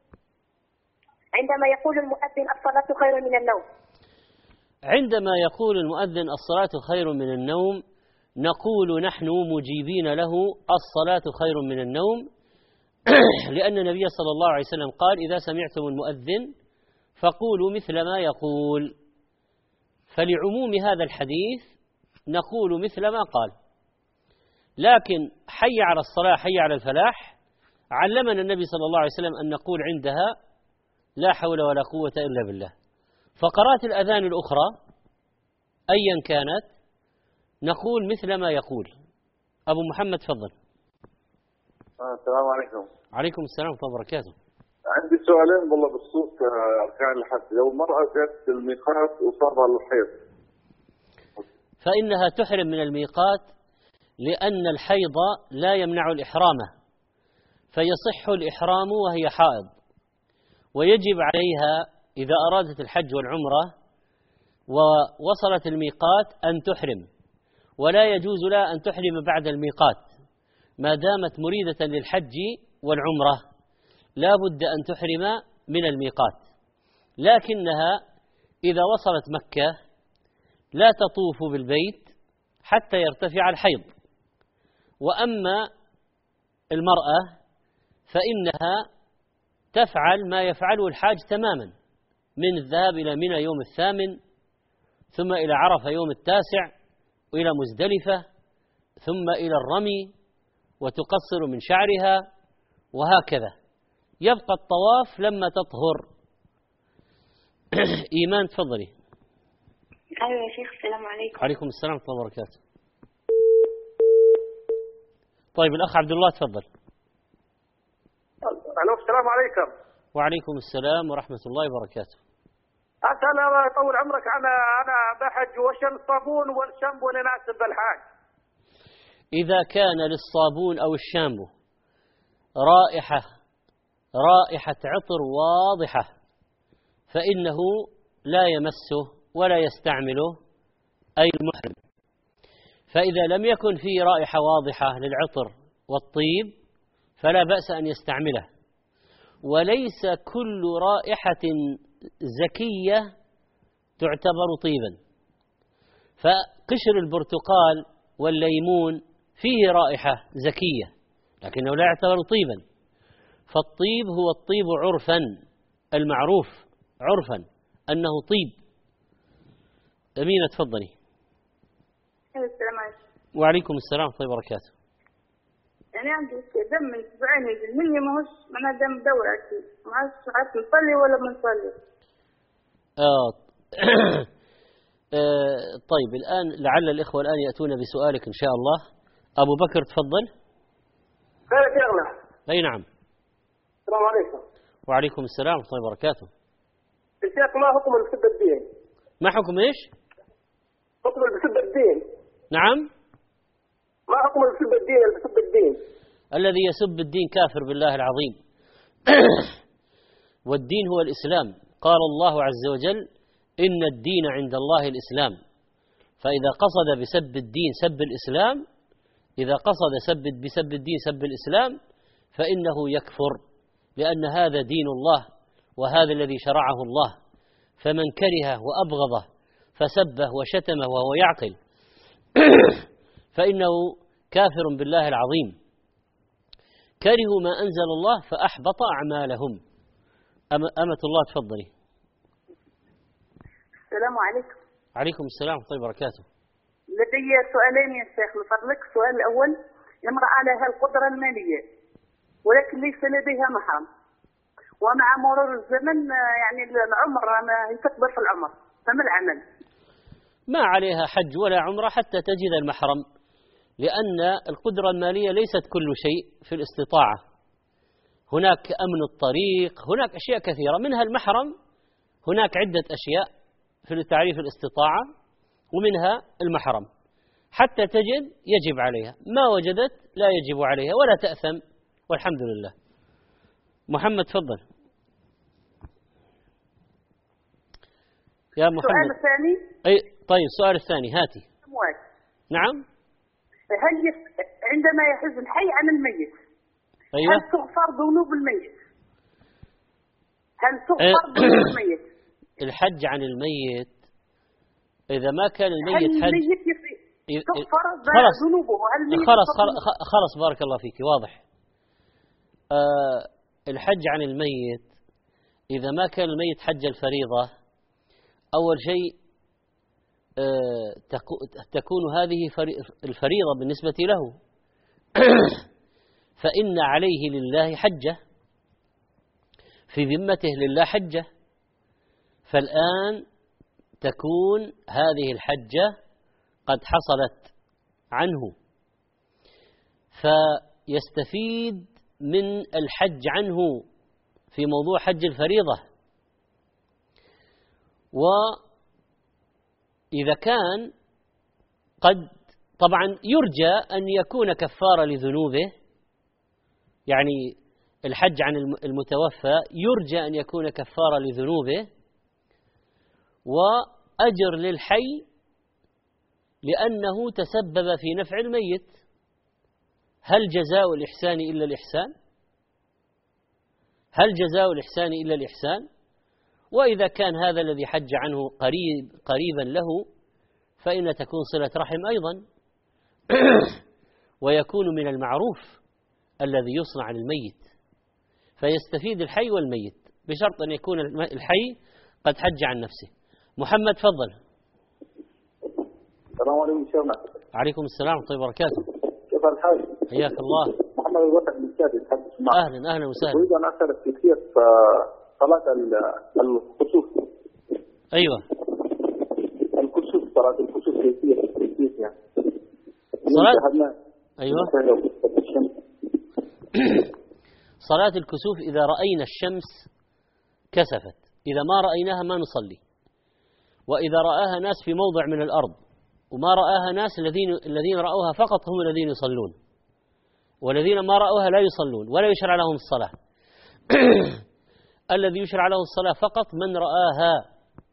[SPEAKER 9] عندما يقول المؤذن الصلاة خير من النوم؟
[SPEAKER 2] عندما يقول المؤذن الصلاة خير من النوم نقول نحن مجيبين له: الصلاة خير من النوم، لأن النبي صلى الله عليه وسلم قال: إذا سمعتم المؤذن فقولوا مثل ما يقول. فلعموم هذا الحديث نقول مثل ما قال. لكن حي على الصلاة حي على الفلاح علمنا النبي صلى الله عليه وسلم أن نقول عندها: لا حول ولا قوة إلا بالله. فقرات الأذان الأخرى أيا كانت نقول مثل ما يقول. أبو محمد تفضل.
[SPEAKER 8] السلام عليكم.
[SPEAKER 2] عليكم السلام ورحمة الله وبركاته.
[SPEAKER 8] عندي سؤالين والله بخصوص أركان الحج. لو المرأة جت الميقات وصابها الحيض
[SPEAKER 2] فإنها تحرم من الميقات، لأن الحيض لا يمنع الإحرام، فيصح الإحرام وهي حائض، ويجب عليها إذا أرادت الحج والعمرة ووصلت الميقات أن تحرم، ولا يجوز لها أن تحرم بعد الميقات ما دامت مريدة للحج والعمرة، لا بد أن تحرم من الميقات. لكنها إذا وصلت مكة لا تطوف بالبيت حتى يرتفع الحيض. وأما المرأة فإنها تفعل ما يفعله الحاج تماما، من الذهاب إلى منى يوم الثامن، ثم إلى عرفة يوم التاسع، وإلى مزدلفة، ثم إلى الرمي، وتقصر من شعرها، وهكذا. يبقى الطواف لما تطهر. إيمان تفضلي.
[SPEAKER 9] أيوة يا شيخ. السلام عليكم.
[SPEAKER 2] عليكم السلام ورحمة الله وبركاته. طيب الأخ عبد الله تفضل.
[SPEAKER 10] ألو السلام عليكم.
[SPEAKER 2] وعليكم السلام ورحمة الله وبركاته.
[SPEAKER 10] أسأل الله يطول عمرك، أنا أنا بحج، وش الصابون والشامبو اللي يناسب الحاج؟
[SPEAKER 2] إذا كان للصابون أو الشامبو رائحة رائحة عطر واضحة فإنه لا يمسه ولا يستعمله أي المحرم. فإذا لم يكن فيه رائحة واضحة للعطر والطيب فلا بأس أن يستعمله. وليس كل رائحة زكية تعتبر طيبا، فقشر البرتقال والليمون فيه رائحة زكية لكنه لا يعتبر طيبا. فالطيب هو الطيب عرفا، المعروف عرفا أنه طيب. أمينة تفضلي.
[SPEAKER 9] السلام عليكم.
[SPEAKER 2] وعليكم السلام ورحمة الله وبركاته.
[SPEAKER 9] أنا عندي دم من أسبوعين ينزل مني، ما هوش معناه دم دورة، ما عارف نصلي ولا ما نصلي.
[SPEAKER 2] آه. آه طيب الآن لعل الإخوة الآن يأتون بسؤالك إن شاء الله. أبو بكر تفضل.
[SPEAKER 10] خير يا شيخنا.
[SPEAKER 2] أي نعم.
[SPEAKER 10] السلام عليكم.
[SPEAKER 2] وعليكم السلام ورحمة الله وبركاته.
[SPEAKER 10] الشيخ ما حكم اللي بسب الدين؟
[SPEAKER 2] ما حكم إيش؟
[SPEAKER 10] حكم اللي بسب الدين.
[SPEAKER 2] نعم.
[SPEAKER 10] ما حكم اللي بسب الدين اللي بسب الدين؟
[SPEAKER 2] الذي يسب الدين كافر بالله العظيم. والدين هو الإسلام. قال الله عز وجل: إن الدين عند الله الإسلام. فإذا قصد بسب الدين سب الإسلام، إذا قصد سب بسب الدين سب الإسلام فإنه يكفر، لأن هذا دين الله وهذا الذي شرعه الله. فمن كرهه وأبغضه فسبه وشتمه وهو يعقل فإنه كافر بالله العظيم. كرهوا ما أنزل الله فأحبط أعمالهم. أمة الله تفضلي.
[SPEAKER 11] السلام عليكم.
[SPEAKER 2] عليكم السلام ورحمة الله وبركاته.
[SPEAKER 11] لدي سؤالين يا شيخ من فضلك. السؤال الأول: امرأة لها القدرة المالية ولكن ليس لديها محرم، ومع مرور الزمن يعني العمر هي تكبر في العمر، فما العمل؟
[SPEAKER 2] ما عليها حج ولا عمرة حتى تجد المحرم، لأن القدرة المالية ليست كل شيء في الاستطاعة. هناك أمن الطريق، هناك أشياء كثيرة منها المحرم. هناك عدة أشياء في تعريف الاستطاعة ومنها المحرم. حتى تجد يجب عليها، ما وجدت لا يجب عليها ولا تأثم، والحمد لله. محمد تفضل يا محمد.
[SPEAKER 11] السؤال الثاني.
[SPEAKER 2] أي طيب، السؤال الثاني هاتي.
[SPEAKER 11] أموات.
[SPEAKER 2] نعم.
[SPEAKER 11] هل يف... عندما يحز الحي عن الميت،
[SPEAKER 2] أيوة.
[SPEAKER 11] هل تغفر ذنوب الميت؟ هل تغفر ذنوب الميت؟
[SPEAKER 2] الحج عن الميت إذا ما كان الميت
[SPEAKER 11] هل
[SPEAKER 2] حج
[SPEAKER 11] الميت يفي... تغفر
[SPEAKER 2] خلص
[SPEAKER 11] ذنوبه؟ هل الميت
[SPEAKER 2] خلص
[SPEAKER 11] تغفر...
[SPEAKER 2] خلص بارك الله فيك، واضح. آه الحج عن الميت إذا ما كان الميت حج الفريضة، أول شيء آه تكون هذه الفريضة بالنسبة له فإن عليه لله حجة، في ذمته لله حجة، فالآن تكون هذه الحجة قد حصلت عنه، فيستفيد من الحج عنه في موضوع حج الفريضة. وإذا كان قد طبعا يرجى أن يكون كفارة لذنوبه، يعني الحج عن المتوفى يرجى أن يكون كفارة لذنوبه وأجر للحي لأنه تسبب في نفع الميت. هل جزاء الإحسان إلا الإحسان؟ هل جزاء الإحسان إلا الإحسان؟ وإذا كان هذا الذي حج عنه قريب قريبا له فإن تكون صلة رحم أيضا ويكون من المعروف الذي يصنع للميت، فيستفيد الحي والميت بشرط أن يكون الحي قد حج عن نفسه. محمد تفضل.
[SPEAKER 12] السلام عليكم شيخنا.
[SPEAKER 2] عليكم السلام ورحمة الله وبركاته.
[SPEAKER 12] كيف الحال؟
[SPEAKER 2] حياك الله.
[SPEAKER 12] محمد الوفد من الشادي تحدث معك.
[SPEAKER 2] أهلا أهلا وسهلا.
[SPEAKER 12] أريد أن أسألك في كيف صلاة الكسوف.
[SPEAKER 2] أيوة.
[SPEAKER 12] الكسوف، صلاة الكسوف كيفية كيف يعني؟
[SPEAKER 2] صلاة أيوة. صلاة الكسوف إذا رأينا الشمس كسفت، إذا ما رأيناها ما نصلي، وإذا رآها ناس في موضع من الأرض وما رآها ناس الذين الذين رأوها فقط هم الذين يصلون، والذين ما رأوها لا يصلون ولا يشرع لهم الصلاة. الذي يشرع له الصلاة فقط من رآها،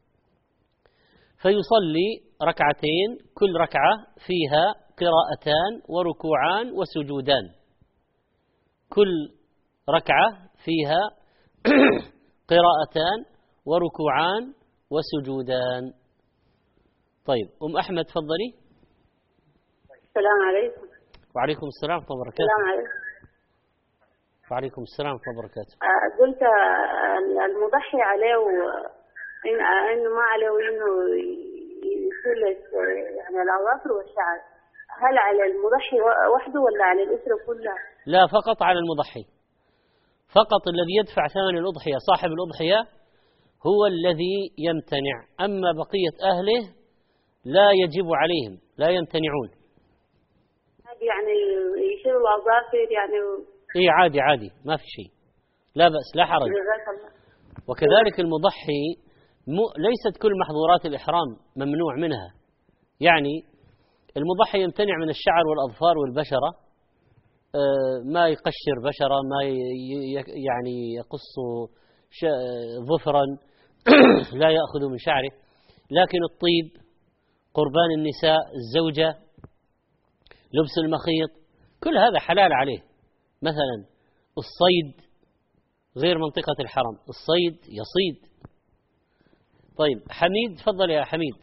[SPEAKER 2] فيصلي ركعتين كل ركعة فيها قراءتان وركوعان وسجودان، كل ركعة فيها قراءتان وركوعان وسجودان. طيب أم أحمد تفضلي.
[SPEAKER 11] السلام عليكم.
[SPEAKER 2] وعليكم السلام ورحمة الله وبركاته.
[SPEAKER 11] السلام عليكم.
[SPEAKER 2] وعليكم السلام ورحمة الله وبركاته.
[SPEAKER 11] قلت المضحي عليه إن إنه ما عليه إنه يصير يعني الأظافر والشعر، هل على المضحي وحده ولا على الأسرة كلها؟
[SPEAKER 2] لا، فقط على المضحي، فقط الذي يدفع ثمن الأضحية صاحب الأضحية هو الذي يمتنع، أما بقية أهله لا يجب عليهم، لا يمتنعون.
[SPEAKER 11] يعني يشيلوا الأظافر يعني
[SPEAKER 2] إيه عادي عادي ما في شيء، لا بأس لا حرج. وكذلك المضحي ليست كل محظورات الإحرام ممنوع منها، يعني المضحي يمتنع من الشعر والأظفار والبشرة ما يقشر بشرة، ما يعني يقص ظفرا لا يأخذ من شعره. لكن الطيب، قربان النساء، الزوجة، لبس المخيط، كل هذا حلال عليه. مثلا الصيد غير منطقة الحرم، الصيد يصيد. طيب حميد، تفضل يا حميد.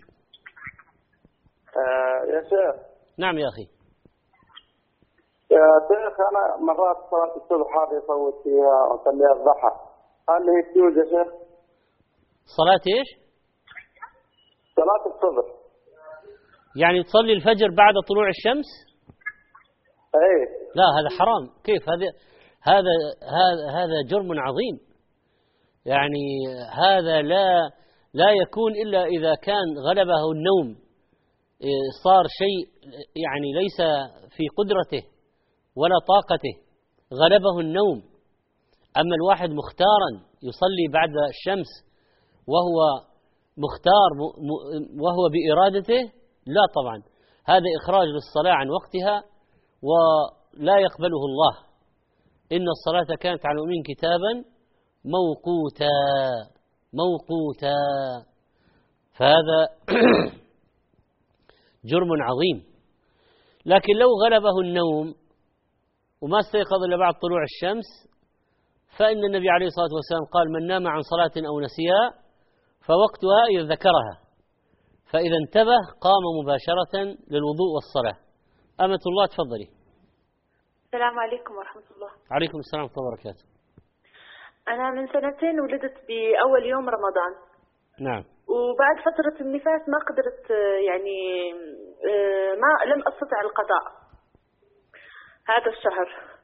[SPEAKER 12] آه يا شيخ.
[SPEAKER 2] نعم يا أخي.
[SPEAKER 12] يا شيخ أنا مرات صلاة الصبح هذه أصوت فيها وأصليها الضحى، هل هي تجوز يا شيخ؟
[SPEAKER 2] صلاة إيش؟
[SPEAKER 12] صلاة الصبح.
[SPEAKER 2] يعني تصلي الفجر بعد طلوع الشمس؟
[SPEAKER 12] ايه.
[SPEAKER 2] لا هذا حرام. كيف هذا؟ هذا هذا هذا جرم عظيم. يعني هذا لا لا يكون إلا إذا كان غلبه النوم، صار شيء يعني ليس في قدرته ولا طاقته، غلبه النوم. أما الواحد مختارا يصلي بعد الشمس وهو مختار وهو بإرادته، لا طبعا، هذا إخراج للصلاة عن وقتها ولا يقبله الله. إن الصلاة كانت على المؤمنين كتابا موقوتا موقوتا. فهذا جرم عظيم. لكن لو غلبه النوم وما استيقظ إلا بعد طلوع الشمس، فإن النبي عليه الصلاة والسلام قال: من نام عن صلاة أو نسيها فوقتها إذا ذكرها، فإذا انتبه قام مباشرة للوضوء والصلاة. أمة الله تفضلي.
[SPEAKER 13] السلام عليكم ورحمة الله.
[SPEAKER 2] عليكم السلام ورحمة الله وبركاته.
[SPEAKER 13] أنا من سنتين ولدت بأول يوم رمضان.
[SPEAKER 2] نعم.
[SPEAKER 13] وبعد فترة النفاس ما قدرت، يعني ما لم أستطع القضاء هذا الشهر،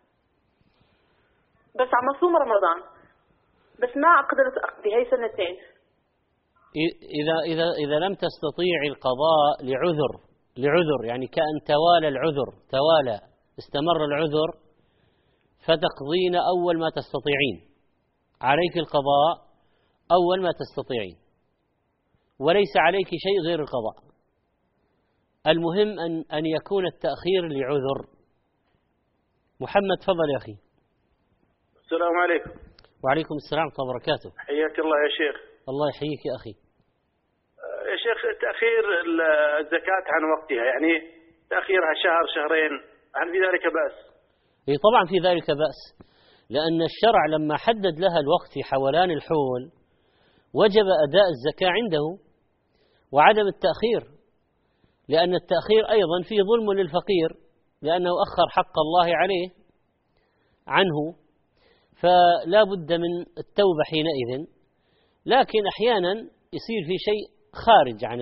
[SPEAKER 13] بس عم أصوم رمضان، بس ما قدرت أقضي هي سنتين.
[SPEAKER 2] إذا إذا إذا لم تستطيعي القضاء لعذر لعذر يعني كأن توالى العذر توالى استمر العذر، فتقضين أول ما تستطيعين. عليك القضاء أول ما تستطيعين، وليس عليك شيء غير القضاء. المهم أن أن يكون التأخير لعذر. محمد تفضل يا أخي.
[SPEAKER 14] السلام عليكم.
[SPEAKER 2] وعليكم السلام ورحمة الله وبركاته.
[SPEAKER 14] حياك الله يا شيخ.
[SPEAKER 2] الله يحييك يا أخي.
[SPEAKER 14] يا شيخ، تأخير الزكاة عن وقتها، يعني تأخيرها شهر شهرين، هل في ذلك بأس؟
[SPEAKER 2] إيه طبعا في ذلك بأس، لأن الشرع لما حدد لها الوقت في حولان الحول وجب أداء الزكاة عنده وعدم التأخير، لأن التأخير أيضا فيه ظلم للفقير، لأنه أخر حق الله عليه عنه، فلا بد من التوبة حينئذ. لكن أحيانا يصير في شيء خارج عن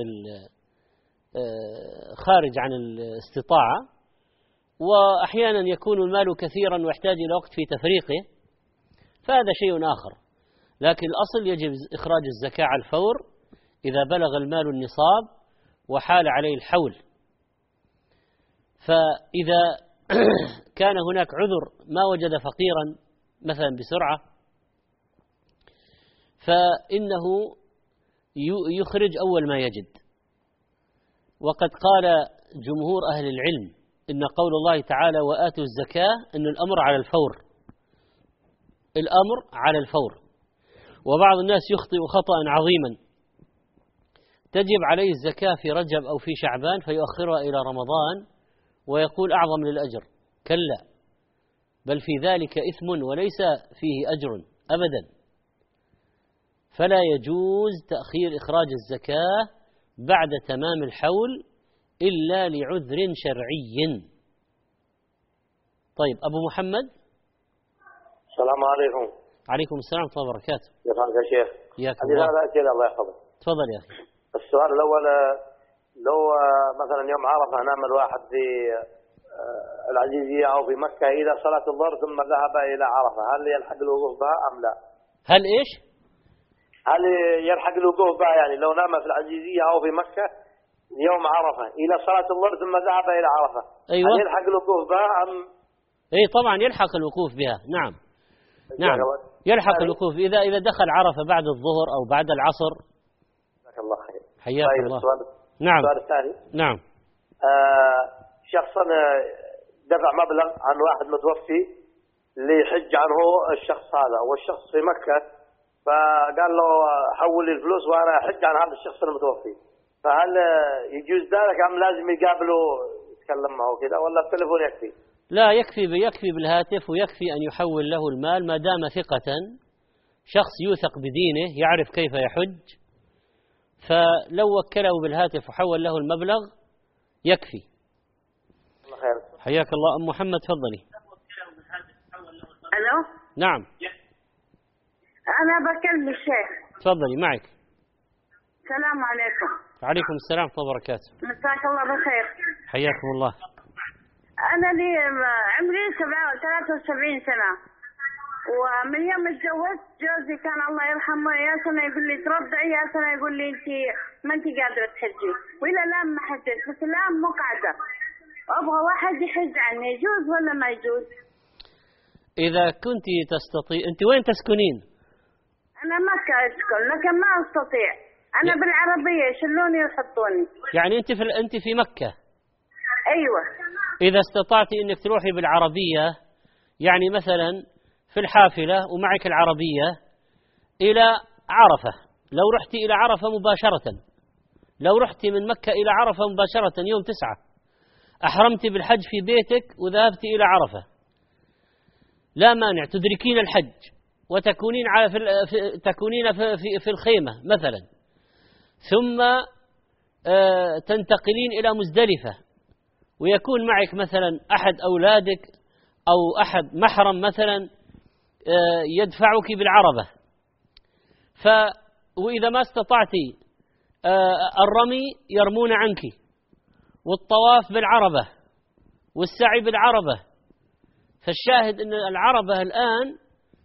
[SPEAKER 2] خارج عن الاستطاعة، وأحيانا يكون المال كثيرا ويحتاج إلى وقت في تفريقه، فهذا شيء آخر. لكن الأصل يجب إخراج الزكاة على الفور إذا بلغ المال النصاب وحال عليه الحول. فإذا كان هناك عذر ما وجد فقيرا مثلا بسرعة، فإنه يخرج أول ما يجد. وقد قال جمهور أهل العلم إن قول الله تعالى وآتوا الزكاة إن الأمر على الفور، الأمر على الفور. وبعض الناس يخطئ خطأ عظيما، تجب عليه الزكاة في رجب أو في شعبان فيؤخرها إلى رمضان ويقول أعظم للأجر. كلا، بل في ذلك إثم وليس فيه أجر أبدا. فلا يجوز تأخير إخراج الزكاة بعد تمام الحول إلا لعذر شرعي. طيب أبو محمد.
[SPEAKER 15] السلام عليكم.
[SPEAKER 2] عليكم السلام ورحمة الله وبركاته.
[SPEAKER 15] كيف حالك يا شيخ؟
[SPEAKER 2] حياك
[SPEAKER 15] الله.
[SPEAKER 2] الله.
[SPEAKER 15] كذا الله يحفظك.
[SPEAKER 2] تفضل يا أخي.
[SPEAKER 15] السؤال الأول، لو مثلا يوم عرفة نام الواحد في العزيزية أو في مكة إلى صلاة الظهر ثم ذهب إلى عرفة، هل يلحق الوقوف بها أم لا؟
[SPEAKER 2] هل إيش؟
[SPEAKER 15] هل يلحق الوقوف بها، يعني لو نام في العزيزية أو في مكة يوم عرفة إلى صلاة الظهر ثم ذهب إلى عرفة،
[SPEAKER 2] أيوة.
[SPEAKER 15] هل يلحق الوقوف بها أم؟
[SPEAKER 2] إيه طبعا يلحق الوقوف بها. نعم نعم يلحق الوقوف إذا إذا دخل عرفة بعد الظهر أو بعد العصر.
[SPEAKER 15] جزاك الله خير.
[SPEAKER 2] حياك
[SPEAKER 15] طيب
[SPEAKER 2] الله.
[SPEAKER 15] السؤال
[SPEAKER 2] نعم
[SPEAKER 15] السؤال الثاني.
[SPEAKER 2] نعم
[SPEAKER 15] آه شخصا دفع مبلغ عن واحد متوفي ليحج عنه الشخص هذا، والشخص في مكة، فقال له حول لي الفلوس وأنا أحج عن هذا الشخص المتوفي. فهل يجوز ذلك أم لازم يقابله يتكلم معه كذا، ولا التليفون يكفي؟
[SPEAKER 2] لا، يكفي يكفي بالهاتف، ويكفي أن يحول له المال ما دام ثقة، شخص يوثق بدينه يعرف كيف يحج، فلو وكله بالهاتف وحول له المبلغ يكفي.
[SPEAKER 15] الله خير.
[SPEAKER 2] حياك الله. أم محمد تفضلي.
[SPEAKER 11] ألو.
[SPEAKER 2] نعم.
[SPEAKER 11] أنا بكلم الشيخ.
[SPEAKER 2] تفضلي معك.
[SPEAKER 11] السلام عليكم.
[SPEAKER 2] وعليكم السلام ورحمة الله وبركاته.
[SPEAKER 11] مساك الله بخير.
[SPEAKER 2] حياكم الله.
[SPEAKER 11] أنا لي عمري سبعة ثلاثة وسبعين سنة، ومن يوم اتجوزت جوزي كان الله يرحمه يا سنة يقول لي ترضعي، يا سنة يقول لي أنت ما أنت قادرة تحجي، وإلى الآن ما حجيت، بس الآن مو قاعدة، أبغى واحد يحج عني، يجوز ولا ما يجوز؟
[SPEAKER 2] إذا كنت تستطيع. أنت وين تسكنين؟
[SPEAKER 11] أنا مكة أسكن لكن ما أستطيع، أنا ي... بالعربية يشلوني ويحطوني.
[SPEAKER 2] يعني أنت في ال... أنت في مكة؟
[SPEAKER 11] أيوة.
[SPEAKER 2] إذا استطعتي أنك تروحي بالعربية، يعني مثلا في الحافلة ومعك العربية إلى عرفة، لو رحتي إلى عرفة مباشرة، لو رحتي من مكة إلى عرفة مباشرة يوم تسعة، أحرمتي بالحج في بيتك وذهبتي إلى عرفة، لا مانع تدركين الحج وتكونين على في تكونين في في, في الخيمة مثلا، ثم آه تنتقلين إلى مزدلفة، ويكون معك مثلا أحد أولادك أو أحد محرم مثلا آه يدفعك بالعربة. ف وإذا ما استطعتي آه الرمي يرمون عنك، والطواف بالعربة والسعي بالعربة. فالشاهد أن العربة الآن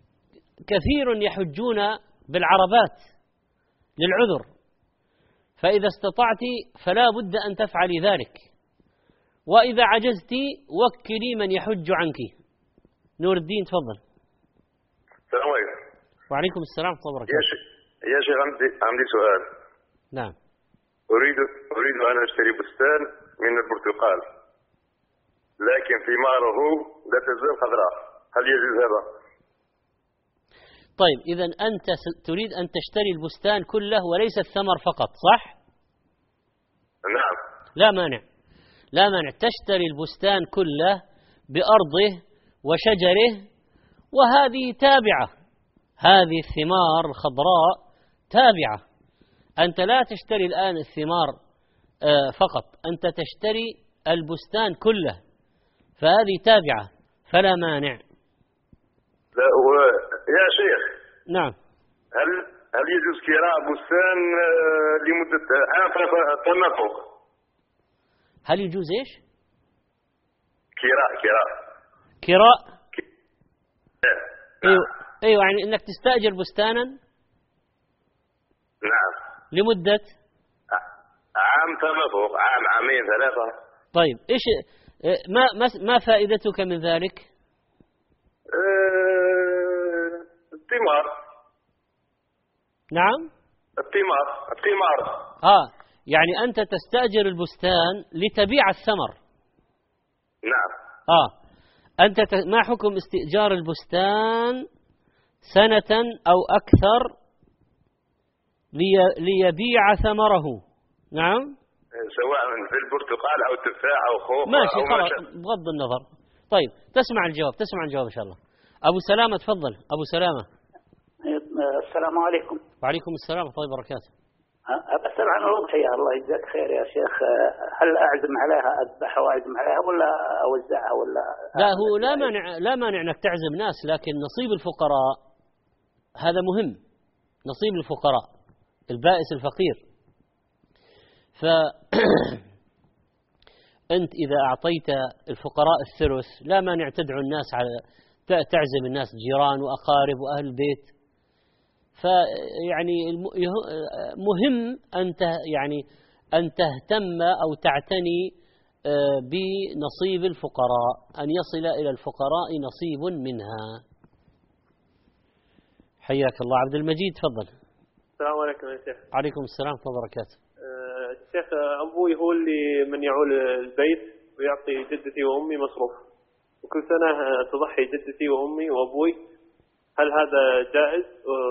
[SPEAKER 2] كثير يحجون بالعربات للعذر، فإذا استطعت فلا بد أن تفعلي ذلك، وإذا عجزت وكلي من يحج عنك. نور الدين تفضل.
[SPEAKER 16] السلام عليكم.
[SPEAKER 2] وعليكم السلام ورحمة الله وبركاته.
[SPEAKER 16] يا شيخ يا شيخ عندي عندي سؤال.
[SPEAKER 2] نعم.
[SPEAKER 16] أريد أريد أن أشتري بستان من البرتقال، لكن ثماره لا تزال خضراء، هل يجوز هذا؟
[SPEAKER 2] طيب إذا أنت تريد أن تشتري البستان كله وليس الثمر فقط، صح؟
[SPEAKER 16] نعم.
[SPEAKER 2] لا مانع، لا مانع تشتري البستان كله بأرضه وشجره، وهذه تابعة، هذه الثمار الخضراء تابعة. أنت لا تشتري الآن الثمار فقط، أنت تشتري البستان كله، فهذه تابعة فلا مانع.
[SPEAKER 16] لا و... يا شيخ.
[SPEAKER 2] نعم.
[SPEAKER 16] هل هل يجوز كراء بستان لمدة عام فما فوق؟
[SPEAKER 2] هل يجوز ايش؟
[SPEAKER 16] كراء كراء
[SPEAKER 2] كراء
[SPEAKER 16] ك...
[SPEAKER 2] ايوه ايوه يعني انك تستأجر بستانا.
[SPEAKER 16] نعم.
[SPEAKER 2] لمدة
[SPEAKER 16] عام فما فوق، عام عامين ثلاثة.
[SPEAKER 2] طيب ايش ما ما ما فائدتك من ذلك؟
[SPEAKER 16] أه... الثمار.
[SPEAKER 2] نعم.
[SPEAKER 16] الثمار الثمار
[SPEAKER 2] اه يعني أنت تستأجر البستان لتبيع الثمر.
[SPEAKER 16] نعم.
[SPEAKER 2] آه أنت ت... ما حكم استئجار البستان سنة أو أكثر لي... ليبيع ثمره؟ نعم.
[SPEAKER 16] سواء في البرتقال أو التفاح أو خوخ
[SPEAKER 2] ماشي
[SPEAKER 16] أو
[SPEAKER 2] خلاص بغض النظر. طيب تسمع الجواب تسمع الجواب إن شاء الله. أبو سلامة تفضل. أبو سلامة.
[SPEAKER 17] السلام عليكم.
[SPEAKER 2] وعليكم السلام ورحمة الله وبركاته.
[SPEAKER 17] أسأل عن الأضحية، الله يجزاك خير يا شيخ، هل أعزم عليها أذبحها وأعزم عليها ولا أوزعها ولا؟
[SPEAKER 2] لا هو لا مانع لا مانع أنك تعزم ناس، لكن نصيب الفقراء هذا مهم، نصيب الفقراء البائس الفقير. فأنت إذا أعطيت الفقراء الثلث لا مانع تدعو الناس على تعزم الناس جيران وأقارب وأهل البيت. فيعني مهم أن يعني أن تهتم أو تعتني بنصيب الفقراء، أن يصل إلى الفقراء نصيب منها. حياك الله. عبد المجيد تفضل.
[SPEAKER 18] السلام عليكم يا شيخ.
[SPEAKER 2] عليكم السلام ورحمة الله وبركاته.
[SPEAKER 18] أه شيخ أبوي هو اللي من يعول البيت ويعطي جدتي وأمي مصروف، وكل سنة تضحي جدتي وأمي وأبوي، هل هذا جائز؟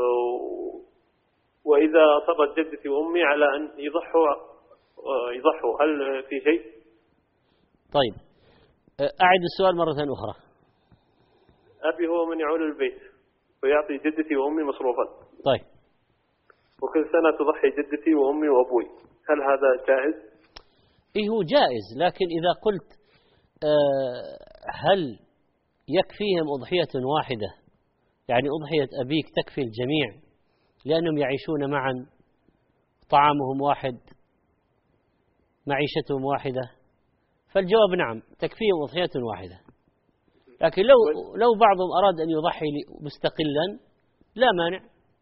[SPEAKER 18] وإذا أصرت جدتي وأمي على أن يضحوا يضحوا هل في شيء؟
[SPEAKER 2] طيب أعد السؤال مرة أخرى.
[SPEAKER 18] أبي هو من يعول البيت ويعطي جدتي وأمي مصروفا.
[SPEAKER 2] طيب.
[SPEAKER 18] وكل سنة تضحي جدتي وأمي وأبوي، هل هذا جائز؟
[SPEAKER 2] إيه هو جائز، لكن إذا قلت أه هل يكفيهم أضحية واحدة، يعني أضحية أبيك تكفي الجميع لأنهم يعيشون معا، طعامهم واحد، معيشتهم واحدة، فالجواب نعم تكفيهم أضحية واحدة. لكن لو لو بعضهم أراد أن يضحي مستقلا لا مانع.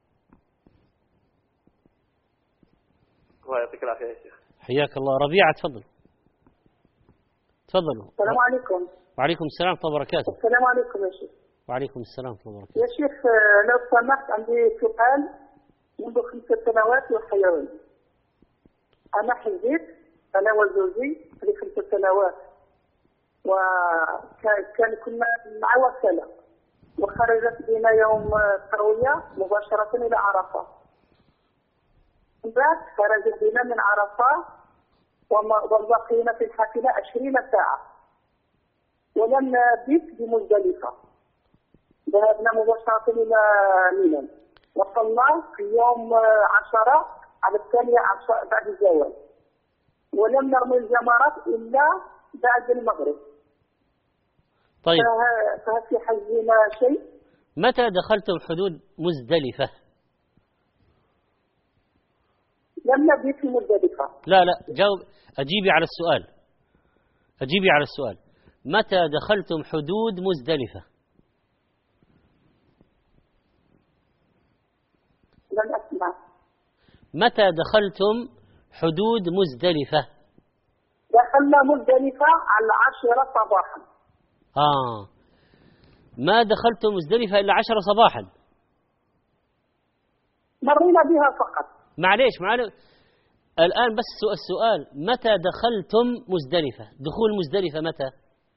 [SPEAKER 18] الله يعطيك العافية يا شيخ.
[SPEAKER 2] حياك الله. ربيعة تفضل. تفضلوا.
[SPEAKER 11] السلام عليكم.
[SPEAKER 2] وعليكم السلام ورحمة الله وبركاته.
[SPEAKER 11] السلام عليكم يا شيخ.
[SPEAKER 2] وعليكم السلام ورحمة الله وبركاته.
[SPEAKER 11] يا شيخ لو سمحت عندي سؤال. منذ خمس سنوات وحيوان. أنا حزيت أنا وزوجي لخمس سنوات، وكان كنا مع وكالة، وخرجت بنا يوم التروية مباشرة إلى عرفة. بعد خرجت بنا من عرفة وبقينا في الحافلة عشرين ساعة ولم نبت بمزدلفة. ذهبنا مباشرة إلى منى، وصلنا في يوم عشرة على الثانية عشر بعد الزوال، ولم نرمي الجمرات إلا بعد المغرب.
[SPEAKER 2] طيب.
[SPEAKER 11] فهل في حجنا شيء؟
[SPEAKER 2] متى دخلتم حدود مزدلفة؟
[SPEAKER 11] لم نبيت في مزدلفة.
[SPEAKER 2] لا لا جاوب، أجيبي على السؤال. أجيبي على السؤال. متى دخلتم حدود مزدلفة؟
[SPEAKER 11] لم أسمع.
[SPEAKER 2] متى دخلتم حدود مزدلفة؟
[SPEAKER 11] دخلنا مزدلفة على عشرة صباحا.
[SPEAKER 2] آه ما دخلتم مزدلفة إلا عشرة صباحا.
[SPEAKER 11] مرينا بها فقط.
[SPEAKER 2] معليش معليش الآن بس السؤال، متى دخلتم مزدلفة؟ دخول مزدلفة متى؟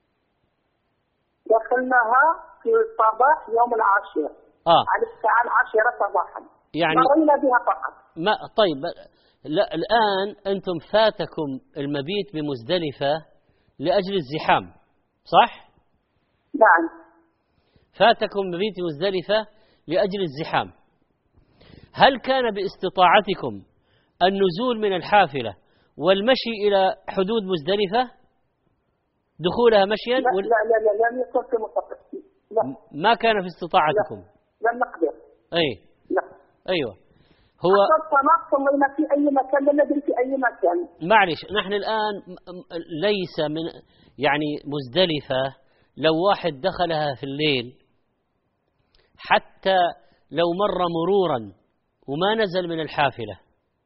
[SPEAKER 11] دخلناها في الصباح يوم العاشر.
[SPEAKER 2] آه
[SPEAKER 11] على الساعة العاشرة صباحا.
[SPEAKER 2] يعني
[SPEAKER 11] مرينا بها فقط.
[SPEAKER 2] ما طيب لا الآن أنتم فاتكم المبيت بمزدلفة لأجل الزحام صح؟
[SPEAKER 11] نعم.
[SPEAKER 2] فاتكم مبيت بمزدلفة لأجل الزحام. هل كان باستطاعتكم النزول من الحافلة والمشي إلى حدود مزدلفة دخولها مشيا؟
[SPEAKER 11] لا, وال... لا لا لا لم يكن في مستطاعتكم. لا.
[SPEAKER 2] ما كان في استطاعتكم.
[SPEAKER 11] لا. لم نقدر.
[SPEAKER 2] أي.
[SPEAKER 11] لا.
[SPEAKER 2] أيوة. هو
[SPEAKER 11] صلينا في أي مكان، لا ندري في أي مكان.
[SPEAKER 2] معلش نحن الآن ليس من يعني مزدلفة لو واحد دخلها في الليل حتى لو مر مرورا وما نزل من الحافلة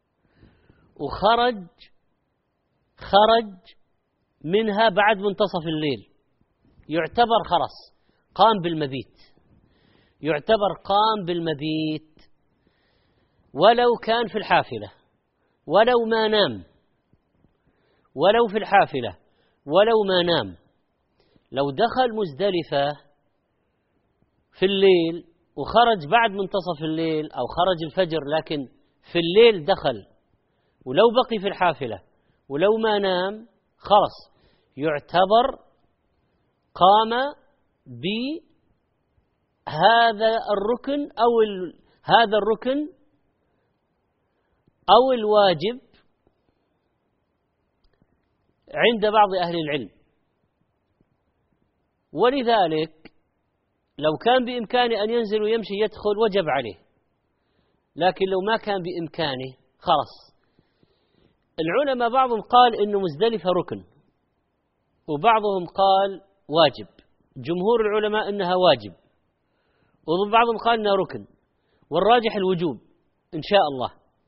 [SPEAKER 2] وخرج خرج منها بعد منتصف الليل يعتبر خلص قام بالمبيت، يعتبر قام بالمبيت ولو كان في الحافلة، ولو ما نام، ولو في الحافلة ولو ما نام. لو دخل مزدلفة في الليل وخرج بعد منتصف الليل أو خرج الفجر لكن في الليل دخل ولو بقي في الحافلة ولو ما نام خلص يعتبر قام بهذا الركن أو ال... هذا الركن أو الواجب عند بعض أهل العلم. ولذلك لو كان بإمكانه أن ينزل ويمشي يدخل وجب عليه، لكن لو ما كان بإمكانه خلص. العلماء بعضهم قال إنه مزدلفة ركن وبعضهم قال واجب. جمهور العلماء إنها واجب وبعضهم قال إنها ركن، والراجح الوجوب إن شاء الله.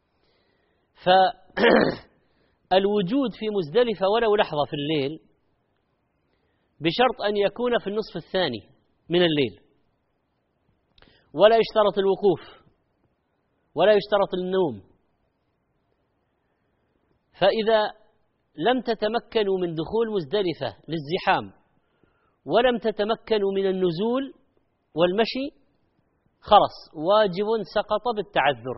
[SPEAKER 2] فالوجود في مزدلفة ولو لحظة في الليل بشرط أن يكون في النصف الثاني من الليل، ولا يشترط الوقوف ولا يشترط النوم. فإذا لم تتمكنوا من دخول مزدلفة للزحام ولم تتمكنوا من النزول والمشي خلص واجب سقط بالتعذر،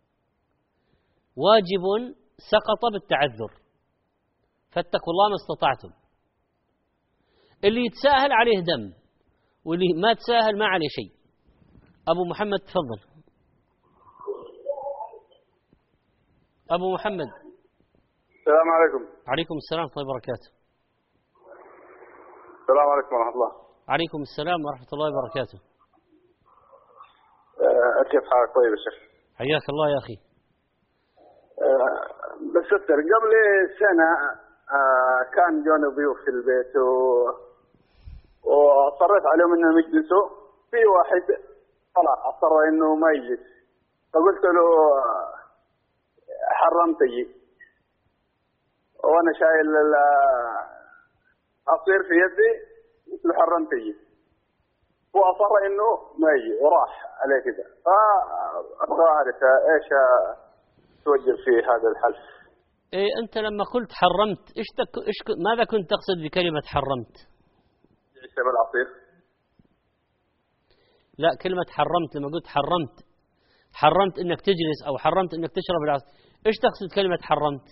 [SPEAKER 2] واجب سقط بالتعذر، فاتقوا الله ما استطعتم. اللي يتساهل عليه دم، واللي ما تساهل ما عليه شيء. أبو محمد تفضل. أبو محمد.
[SPEAKER 12] السلام عليكم.
[SPEAKER 2] عليكم السلام ورحمة الله وبركاته.
[SPEAKER 12] السلام عليكم ورحمة الله.
[SPEAKER 2] عليكم السلام ورحمة الله وبركاته.
[SPEAKER 12] أه كيف حالك؟ طيب يا شيخ.
[SPEAKER 2] حياك الله يا أخي.
[SPEAKER 12] أه بس أكثر قبل سنة أه كان جوني ضيوف في البيت و... وأصريت عليهم إنهم يجلسوا، في واحد طلع أصر إنه ما يجلس، فقلت له حرمت يجي وأنا شايل العصير في يدي، قلت له حرمت يجي، هو أصر إنه ما يجي وراح عليه كذا. فأبغى أعرف إيش توجه في هذا الحلف.
[SPEAKER 2] إيه أنت لما قلت حرمت إيش تك... إيش ك... ماذا كنت تقصد بكلمة حرمت؟
[SPEAKER 12] يشرب العصير.
[SPEAKER 2] لا، كلمة حرمت لما قلت حرمت حرمت إنك تجلس أو حرمت إنك تشرب العصير، إيش تقصد كلمة حرمت؟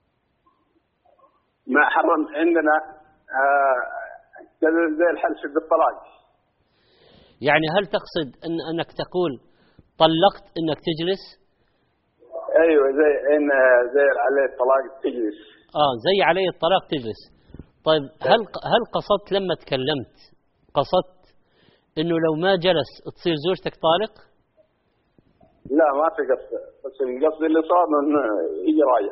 [SPEAKER 12] ما حرمت عندنا آه زي الحلف بالطلاق.
[SPEAKER 2] يعني هل تقصد إن أنك تقول طلقت إنك تجلس؟
[SPEAKER 12] أيوة زي إن زي عليه الطلاق تجلس.
[SPEAKER 2] آه زي عليه الطلاق تجلس. طيب هل هل قصدت لما تكلمت قصدت إنه لو ما جلس تصير زوجتك طالق؟
[SPEAKER 12] لا ما في قصد، بس القصد اللي صار إنه يجي راجع.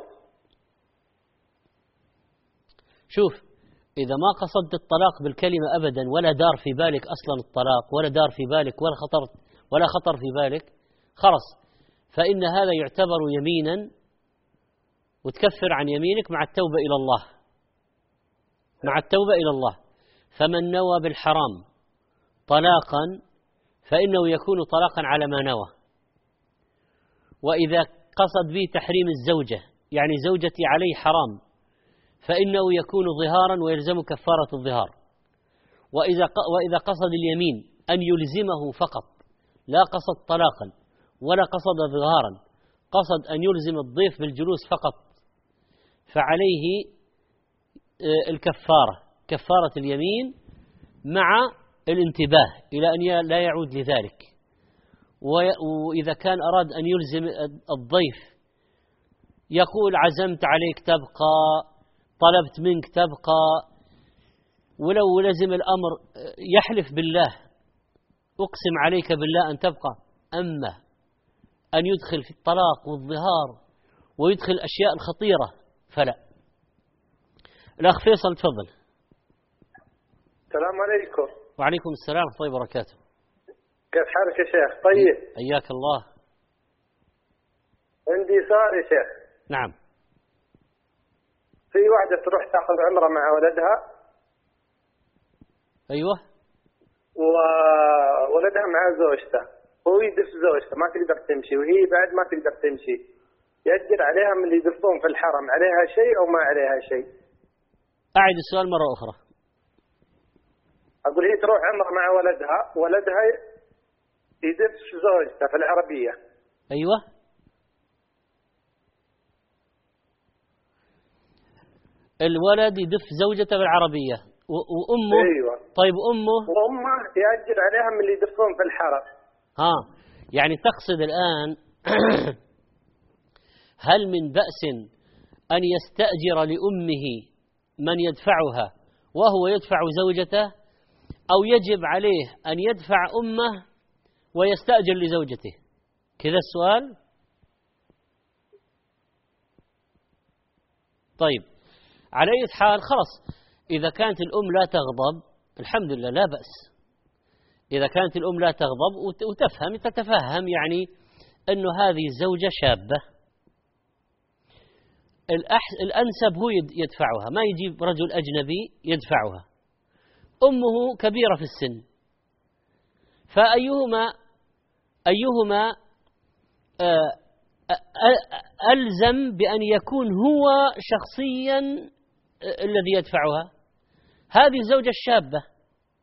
[SPEAKER 2] شوف، إذا ما قصدت الطلاق بالكلمة أبدا ولا دار في بالك أصلا الطلاق ولا دار في بالك ولا خطر ولا خطر في بالك، خلص فإن هذا يعتبر يمينا وتكفر عن يمينك مع التوبة إلى الله، مع التوبة إلى الله. فمن نوى بالحرام طلاقا فإنه يكون طلاقا على ما نوى. وإذا قصد به تحريم الزوجة يعني زوجتي عليه حرام فإنه يكون ظهارا ويلزم كفارة الظهار. وإذا وإذا قصد اليمين أن يلزمه فقط لا قصد طلاقا ولا قصد ظهارا، قصد أن يلزم الضيف بالجلوس فقط، فعليه الكفارة كفارة اليمين مع الانتباه إلى أن لا يعود لذلك. وإذا كان أراد أن يلزم الضيف يقول عزمت عليك تبقى، طلبت منك تبقى، ولو لزم الأمر يحلف بالله أقسم عليك بالله أن تبقى. أما أن يدخل في الطلاق والظهار ويدخل الأشياء الخطيرة فلا. الأخ فيصل تفضل.
[SPEAKER 19] السلام عليكم.
[SPEAKER 2] وعليكم السلام ورحمة الله وبركاته.
[SPEAKER 19] كيف حالك يا شيخ؟ طيب.
[SPEAKER 2] حياك الله.
[SPEAKER 19] عندي سؤال يا شيخ.
[SPEAKER 2] نعم.
[SPEAKER 19] في واحدة تروح تأخذ عمرة مع ولدها.
[SPEAKER 2] أيوة.
[SPEAKER 19] وولدها مع زوجته، هو يدف زوجته ما تقدر تمشي وهي بعد ما تقدر تمشي، يأجر عليها من اللي يدفون في الحرم، عليها شيء أو ما عليها شيء؟
[SPEAKER 2] أعد السؤال مرة أخرى.
[SPEAKER 19] أقول هي تروح عمرة مع ولدها، ولدها يدف زوجته في العربية.
[SPEAKER 2] أيوة. الولد يدف زوجته بالعربية وأمه.
[SPEAKER 19] أيوة.
[SPEAKER 2] طيب أمه
[SPEAKER 19] وأمه يأجر عليها من اللي يدفون في الحرم.
[SPEAKER 2] ها يعني تقصد الآن هل من بأس أن يستأجر لأمه من يدفعها وهو يدفع زوجته، أو يجب عليه أن يدفع أمه ويستأجر لزوجته؟ كذا السؤال. طيب على أي حال خلص، إذا كانت الأم لا تغضب الحمد لله لا بأس. إذا كانت الأم لا تغضب وتفهم تتفهم يعني أنه هذه الزوجة شابة، الأنسب هو يدفعها، ما يجيب رجل أجنبي يدفعها. أمه كبيرة في السن، فأيهما أيهما ألزم بأن يكون هو شخصيا الذي يدفعها؟ هذه الزوجة الشابة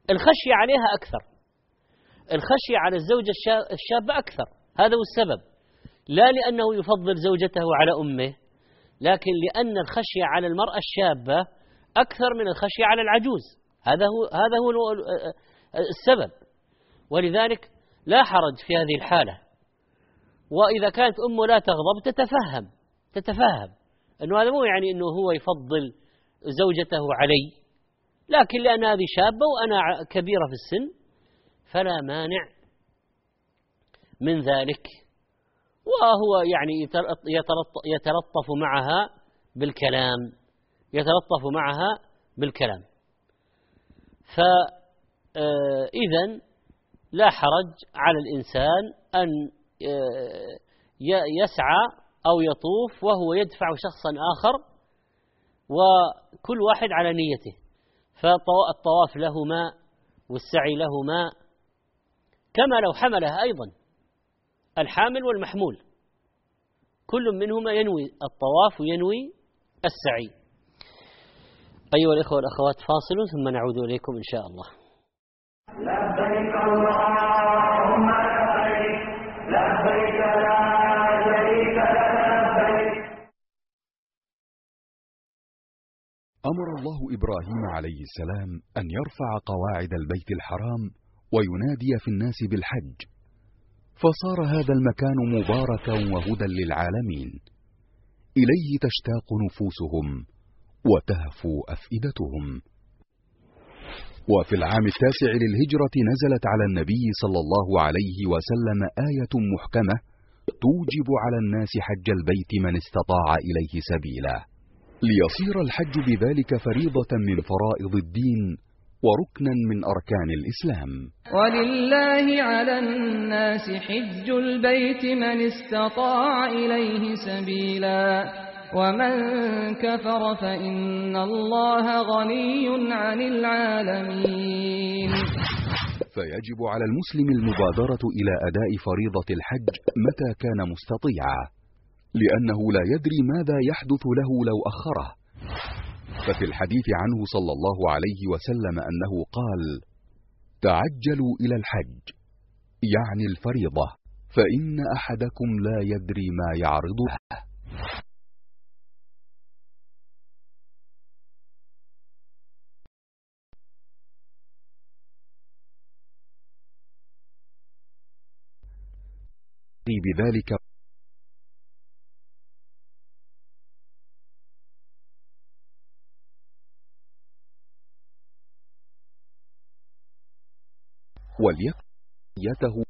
[SPEAKER 2] الخشية عليها أكثر، الخشية على الزوجة الشابة أكثر، هذا هو السبب، لا لأنه يفضل زوجته على أمه، لكن لأن الخشية على المرأة الشابة أكثر من الخشية على العجوز، هذا هو هذا هو السبب. ولذلك لا حرج في هذه الحالة. وإذا كانت أمه لا تغضب تتفهم تتفهم أنه هذا مو يعني أنه هو يفضل زوجته علي، لكن لأن هذه شابة وأنا كبيرة في السن فلا مانع من ذلك، وهو يعني يتلطف معها بالكلام يتلطف معها بالكلام فإذن لا حرج على الإنسان أن يسعى أو يطوف وهو يدفع شخصا آخر وكل واحد على نيته، فالطواف له ماء والسعي له ماء، كما لو حملها أيضا الحامل والمحمول كل منهما ينوي الطواف وينوي السعي. أيها الإخوة والأخوات، فاصل ثم نعود إليكم إن شاء الله.
[SPEAKER 3] لبيك اللهم لبيك لبيك لا شريك لك لبيك.
[SPEAKER 20] أمر الله إبراهيم عليه السلام أن يرفع قواعد البيت الحرام وينادي في الناس بالحج، فصار هذا المكان مباركا وهدى للعالمين، إليه تشتاق نفوسهم وتهفو أفئدتهم. وفي العام التاسع للهجرة نزلت على النبي صلى الله عليه وسلم آية محكمة توجب على الناس حج البيت من استطاع إليه سبيلا، ليصير الحج بذلك فريضة من فرائض الدين وركنا من أركان الإسلام.
[SPEAKER 21] ولله على الناس حج البيت من استطاع إليه سبيلا ومن كفر فإن الله غني عن العالمين.
[SPEAKER 20] فيجب على المسلم المبادرة إلى أداء فريضة الحج متى كان مستطيعا، لأنه لا يدري ماذا يحدث له لو أخره. ففي الحديث عنه صلى الله عليه وسلم أنه قال: تعجلوا إلى الحج، يعني الفريضة، فإن أحدكم لا يدري ما يعرضه. بذلك وليته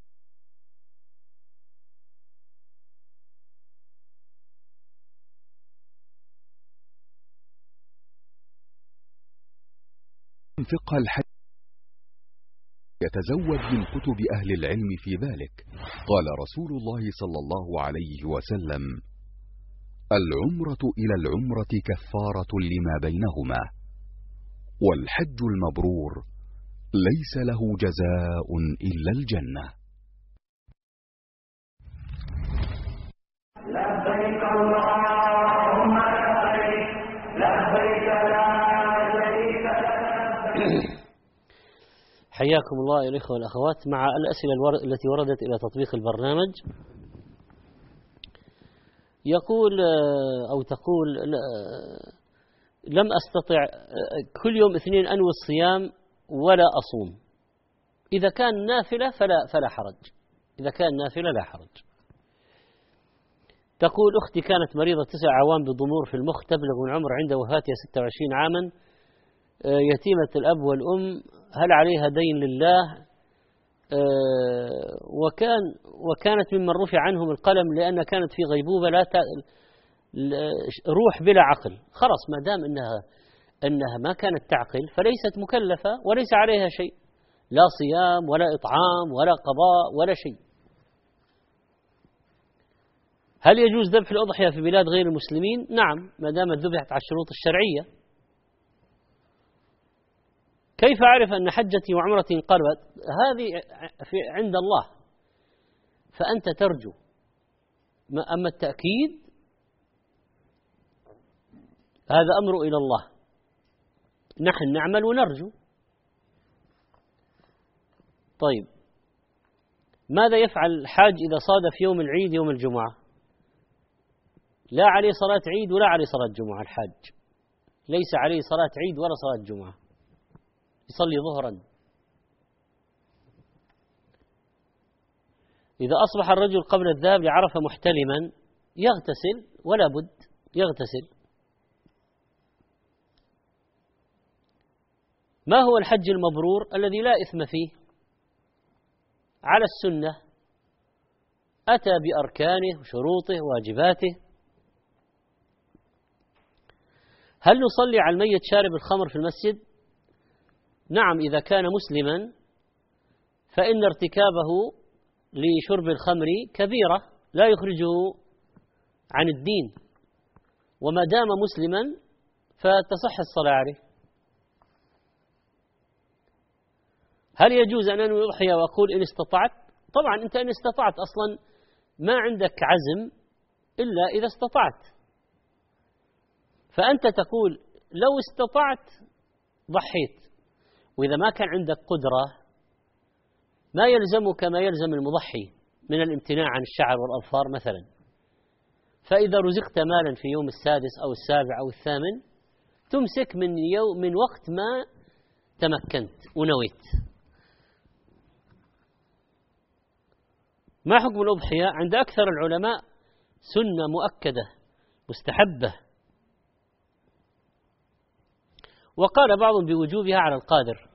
[SPEAKER 20] فقه الحج يتزود من كتب أهل العلم في ذلك. قال رسول الله صلى الله عليه وسلم: العمرة إلى العمرة كفارة لما بينهما، والحج المبرور ليس له جزاء إلا الجنة.
[SPEAKER 3] لبيك اللهم لبيك لبيك لا شريك لك لبيك.
[SPEAKER 2] حياكم الله يا الإخوة والأخوات مع الأسئلة التي وردت إلى تطبيق البرنامج. يقول أو تقول: لم أستطع كل يوم اثنين أنوي الصيام ولا أصوم، إذا كان نافلة فلا فلا حرج، إذا كان نافلة لا حرج. تقول: أختي كانت مريضة تسع أعوام بضمور في المخ، تبلغ من العمر عند وفاتها ستة وعشرين عاما، يتيمة الأب والأم، هل عليها دين لله؟ وكان وكانت ممن رفع عنهم القلم لأنها كانت في غيبوبة، لا روح بلا عقل، خلاص ما دام إنها أنها ما كانت تعقل فليست مكلفة وليس عليها شيء، لا صيام ولا إطعام ولا قضاء ولا شيء. هل يجوز ذبح الأضحية في بلاد غير المسلمين؟ نعم، ما دامت ذبحت على الشروط الشرعية. كيف أعرف أن حجتي وعمرتي انقلبت؟ هذه في عند الله، فأنت ترجو. أما التأكيد هذا أمر إلى الله، نحن نعمل ونرجو. طيب ماذا يفعل الحاج إذا صادف يوم العيد يوم الجمعة؟ لا عليه صلاة عيد ولا عليه صلاة جمعة. الحاج ليس عليه صلاة عيد ولا صلاة جمعة، يصلي ظهرا. إذا أصبح الرجل قبل الذهاب لعرفة محتلما يغتسل، ولا بد يغتسل. ما هو الحج المبرور الذي لا إثم فيه؟ على السنة، أتى بأركانه وشروطه وواجباته. هل نصلي على الميت شارب الخمر في المسجد؟ نعم، إذا كان مسلما فإن ارتكابه لشرب الخمر كبيرة لا يخرجه عن الدين، وما دام مسلما فتصح الصلاة عليه. هل يجوز أن أنوي أضحية وأقول إن استطعت؟ طبعا أنت إن استطعت أصلا ما عندك عزم إلا إذا استطعت، فأنت تقول لو استطعت ضحيت، وإذا ما كان عندك قدرة ما يلزمك ما يلزم المضحي من الامتناع عن الشعر والأظفار مثلا. فإذا رزقت مالا في يوم السادس أو السابع أو الثامن تمسك من يوم من وقت ما تمكنت ونويت. ما حكم الأضحية؟ عند أكثر العلماء سنة مؤكدة مستحبة، وقال بعضهم بوجوبها على القادر.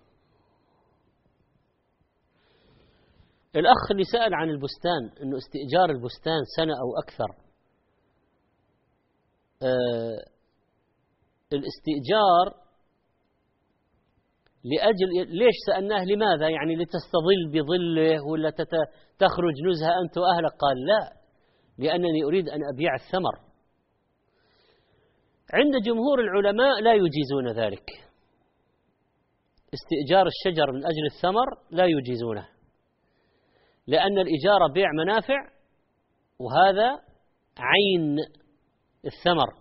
[SPEAKER 2] الأخ اللي سأل عن البستان أنه استئجار البستان سنة أو أكثر، آه الاستئجار لأجل ليش سألناه لماذا؟ يعني لتستظل بظله ولا تخرج نزهة أنت وأهلك؟ قال لا، لأنني أريد أن أبيع الثمر. عند جمهور العلماء لا يجيزون ذلك، استئجار الشجر من أجل الثمر لا يجيزونه، لأن الإجارة بيع منافع وهذا عين الثمر.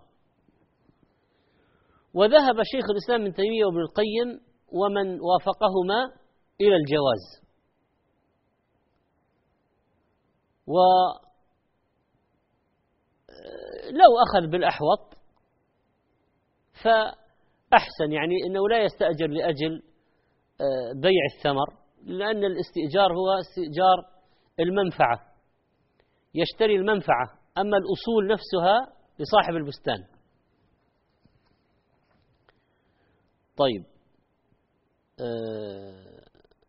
[SPEAKER 2] وذهب شيخ الإسلام ابن تيمية وابن القيم ومن وافقهما إلى الجواز. ولو أخذ بالأحوط فأحسن، يعني أنه لا يستأجر لأجل بيع الثمر، لأن الاستئجار هو استئجار المنفعة، يشتري المنفعة، أما الأصول نفسها لصاحب البستان. طيب، أه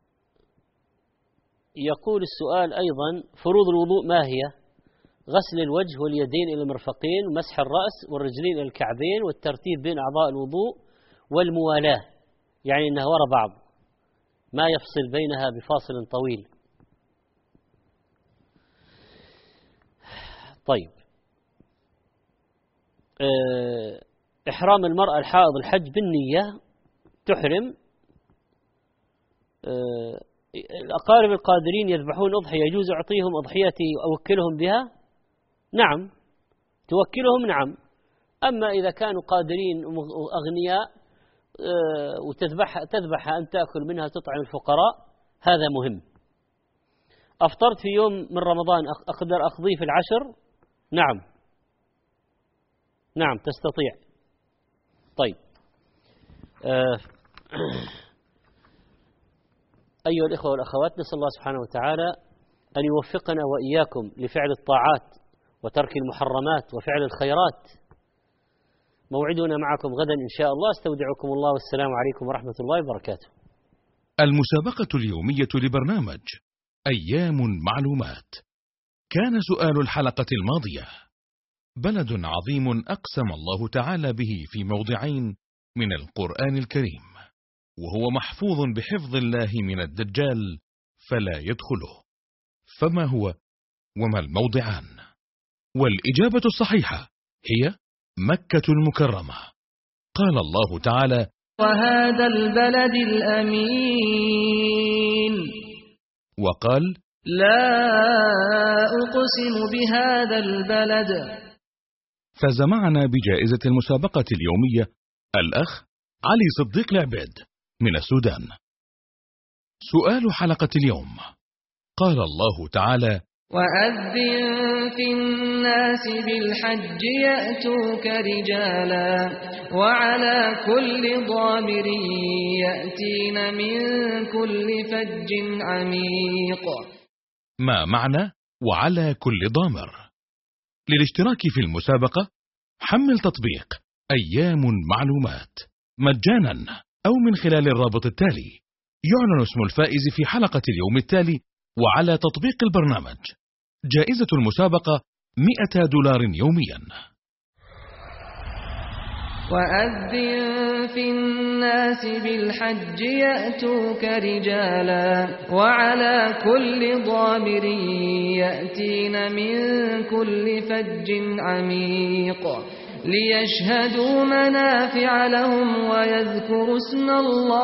[SPEAKER 2] يقول السؤال أيضا: فروض الوضوء ما هي؟ غسل الوجه واليدين إلى المرفقين، ومسح الرأس والرجلين إلى الكعبين، والترتيب بين أعضاء الوضوء، والموالاة، يعني أنها وراء بعض ما يفصل بينها بفاصل طويل. طيب، أه إحرام المرأة الحائض الحج بالنية، تحرم. أه الأقارب القادرين يذبحون أضحية، يجوز أعطيهم أضحيتي أوكلهم بها؟ نعم، توكلهم نعم. أما إذا كانوا قادرين وأغنياء وتذبحها تذبحها أن تأكل منها تطعم الفقراء، هذا مهم. أفطرت في يوم من رمضان أقدر أقضيه في العشر؟ نعم نعم تستطيع. طيب، أه أيها الإخوة والأخوات، نسأل الله سبحانه وتعالى أن يوفقنا وإياكم لفعل الطاعات وترك المحرمات وفعل الخيرات. موعدنا معكم غدا إن شاء الله. استودعكم الله، والسلام عليكم ورحمة الله وبركاته.
[SPEAKER 4] المسابقة اليومية لبرنامج أيام معلومات. كان سؤال الحلقة الماضية: بلد عظيم أقسم الله تعالى به في موضعين من القرآن الكريم، وهو محفوظ بحفظ الله من الدجال فلا يدخله، فما هو وما الموضعان؟ والإجابة الصحيحة هي مكة المكرمة. قال الله تعالى:
[SPEAKER 21] وهذا البلد الأمين.
[SPEAKER 4] وقال:
[SPEAKER 21] لا أقسم بهذا البلد.
[SPEAKER 4] فاز معنا بجائزة المسابقة اليومية الأخ علي صديق العبيد من السودان. سؤال حلقة اليوم. قال الله تعالى:
[SPEAKER 21] وأذن في الناس بالحج يأتوك رجالا وعلى كل ضامر يأتين من كل فج عميق.
[SPEAKER 4] ما معنى وعلى كل ضامر؟ للاشتراك في المسابقة حمل تطبيق أيام معلومات مجانا أو من خلال الرابط التالي. يعلن اسم الفائز في حلقة اليوم التالي وعلى تطبيق البرنامج. جائزة المسابقة مئة دولار يوميا.
[SPEAKER 21] وأذن في الناس بالحج يأتوك رجالا وعلى كل ضامر يأتين من كل فج عميق ليشهدوا منافع لهم ويذكروا اسم الله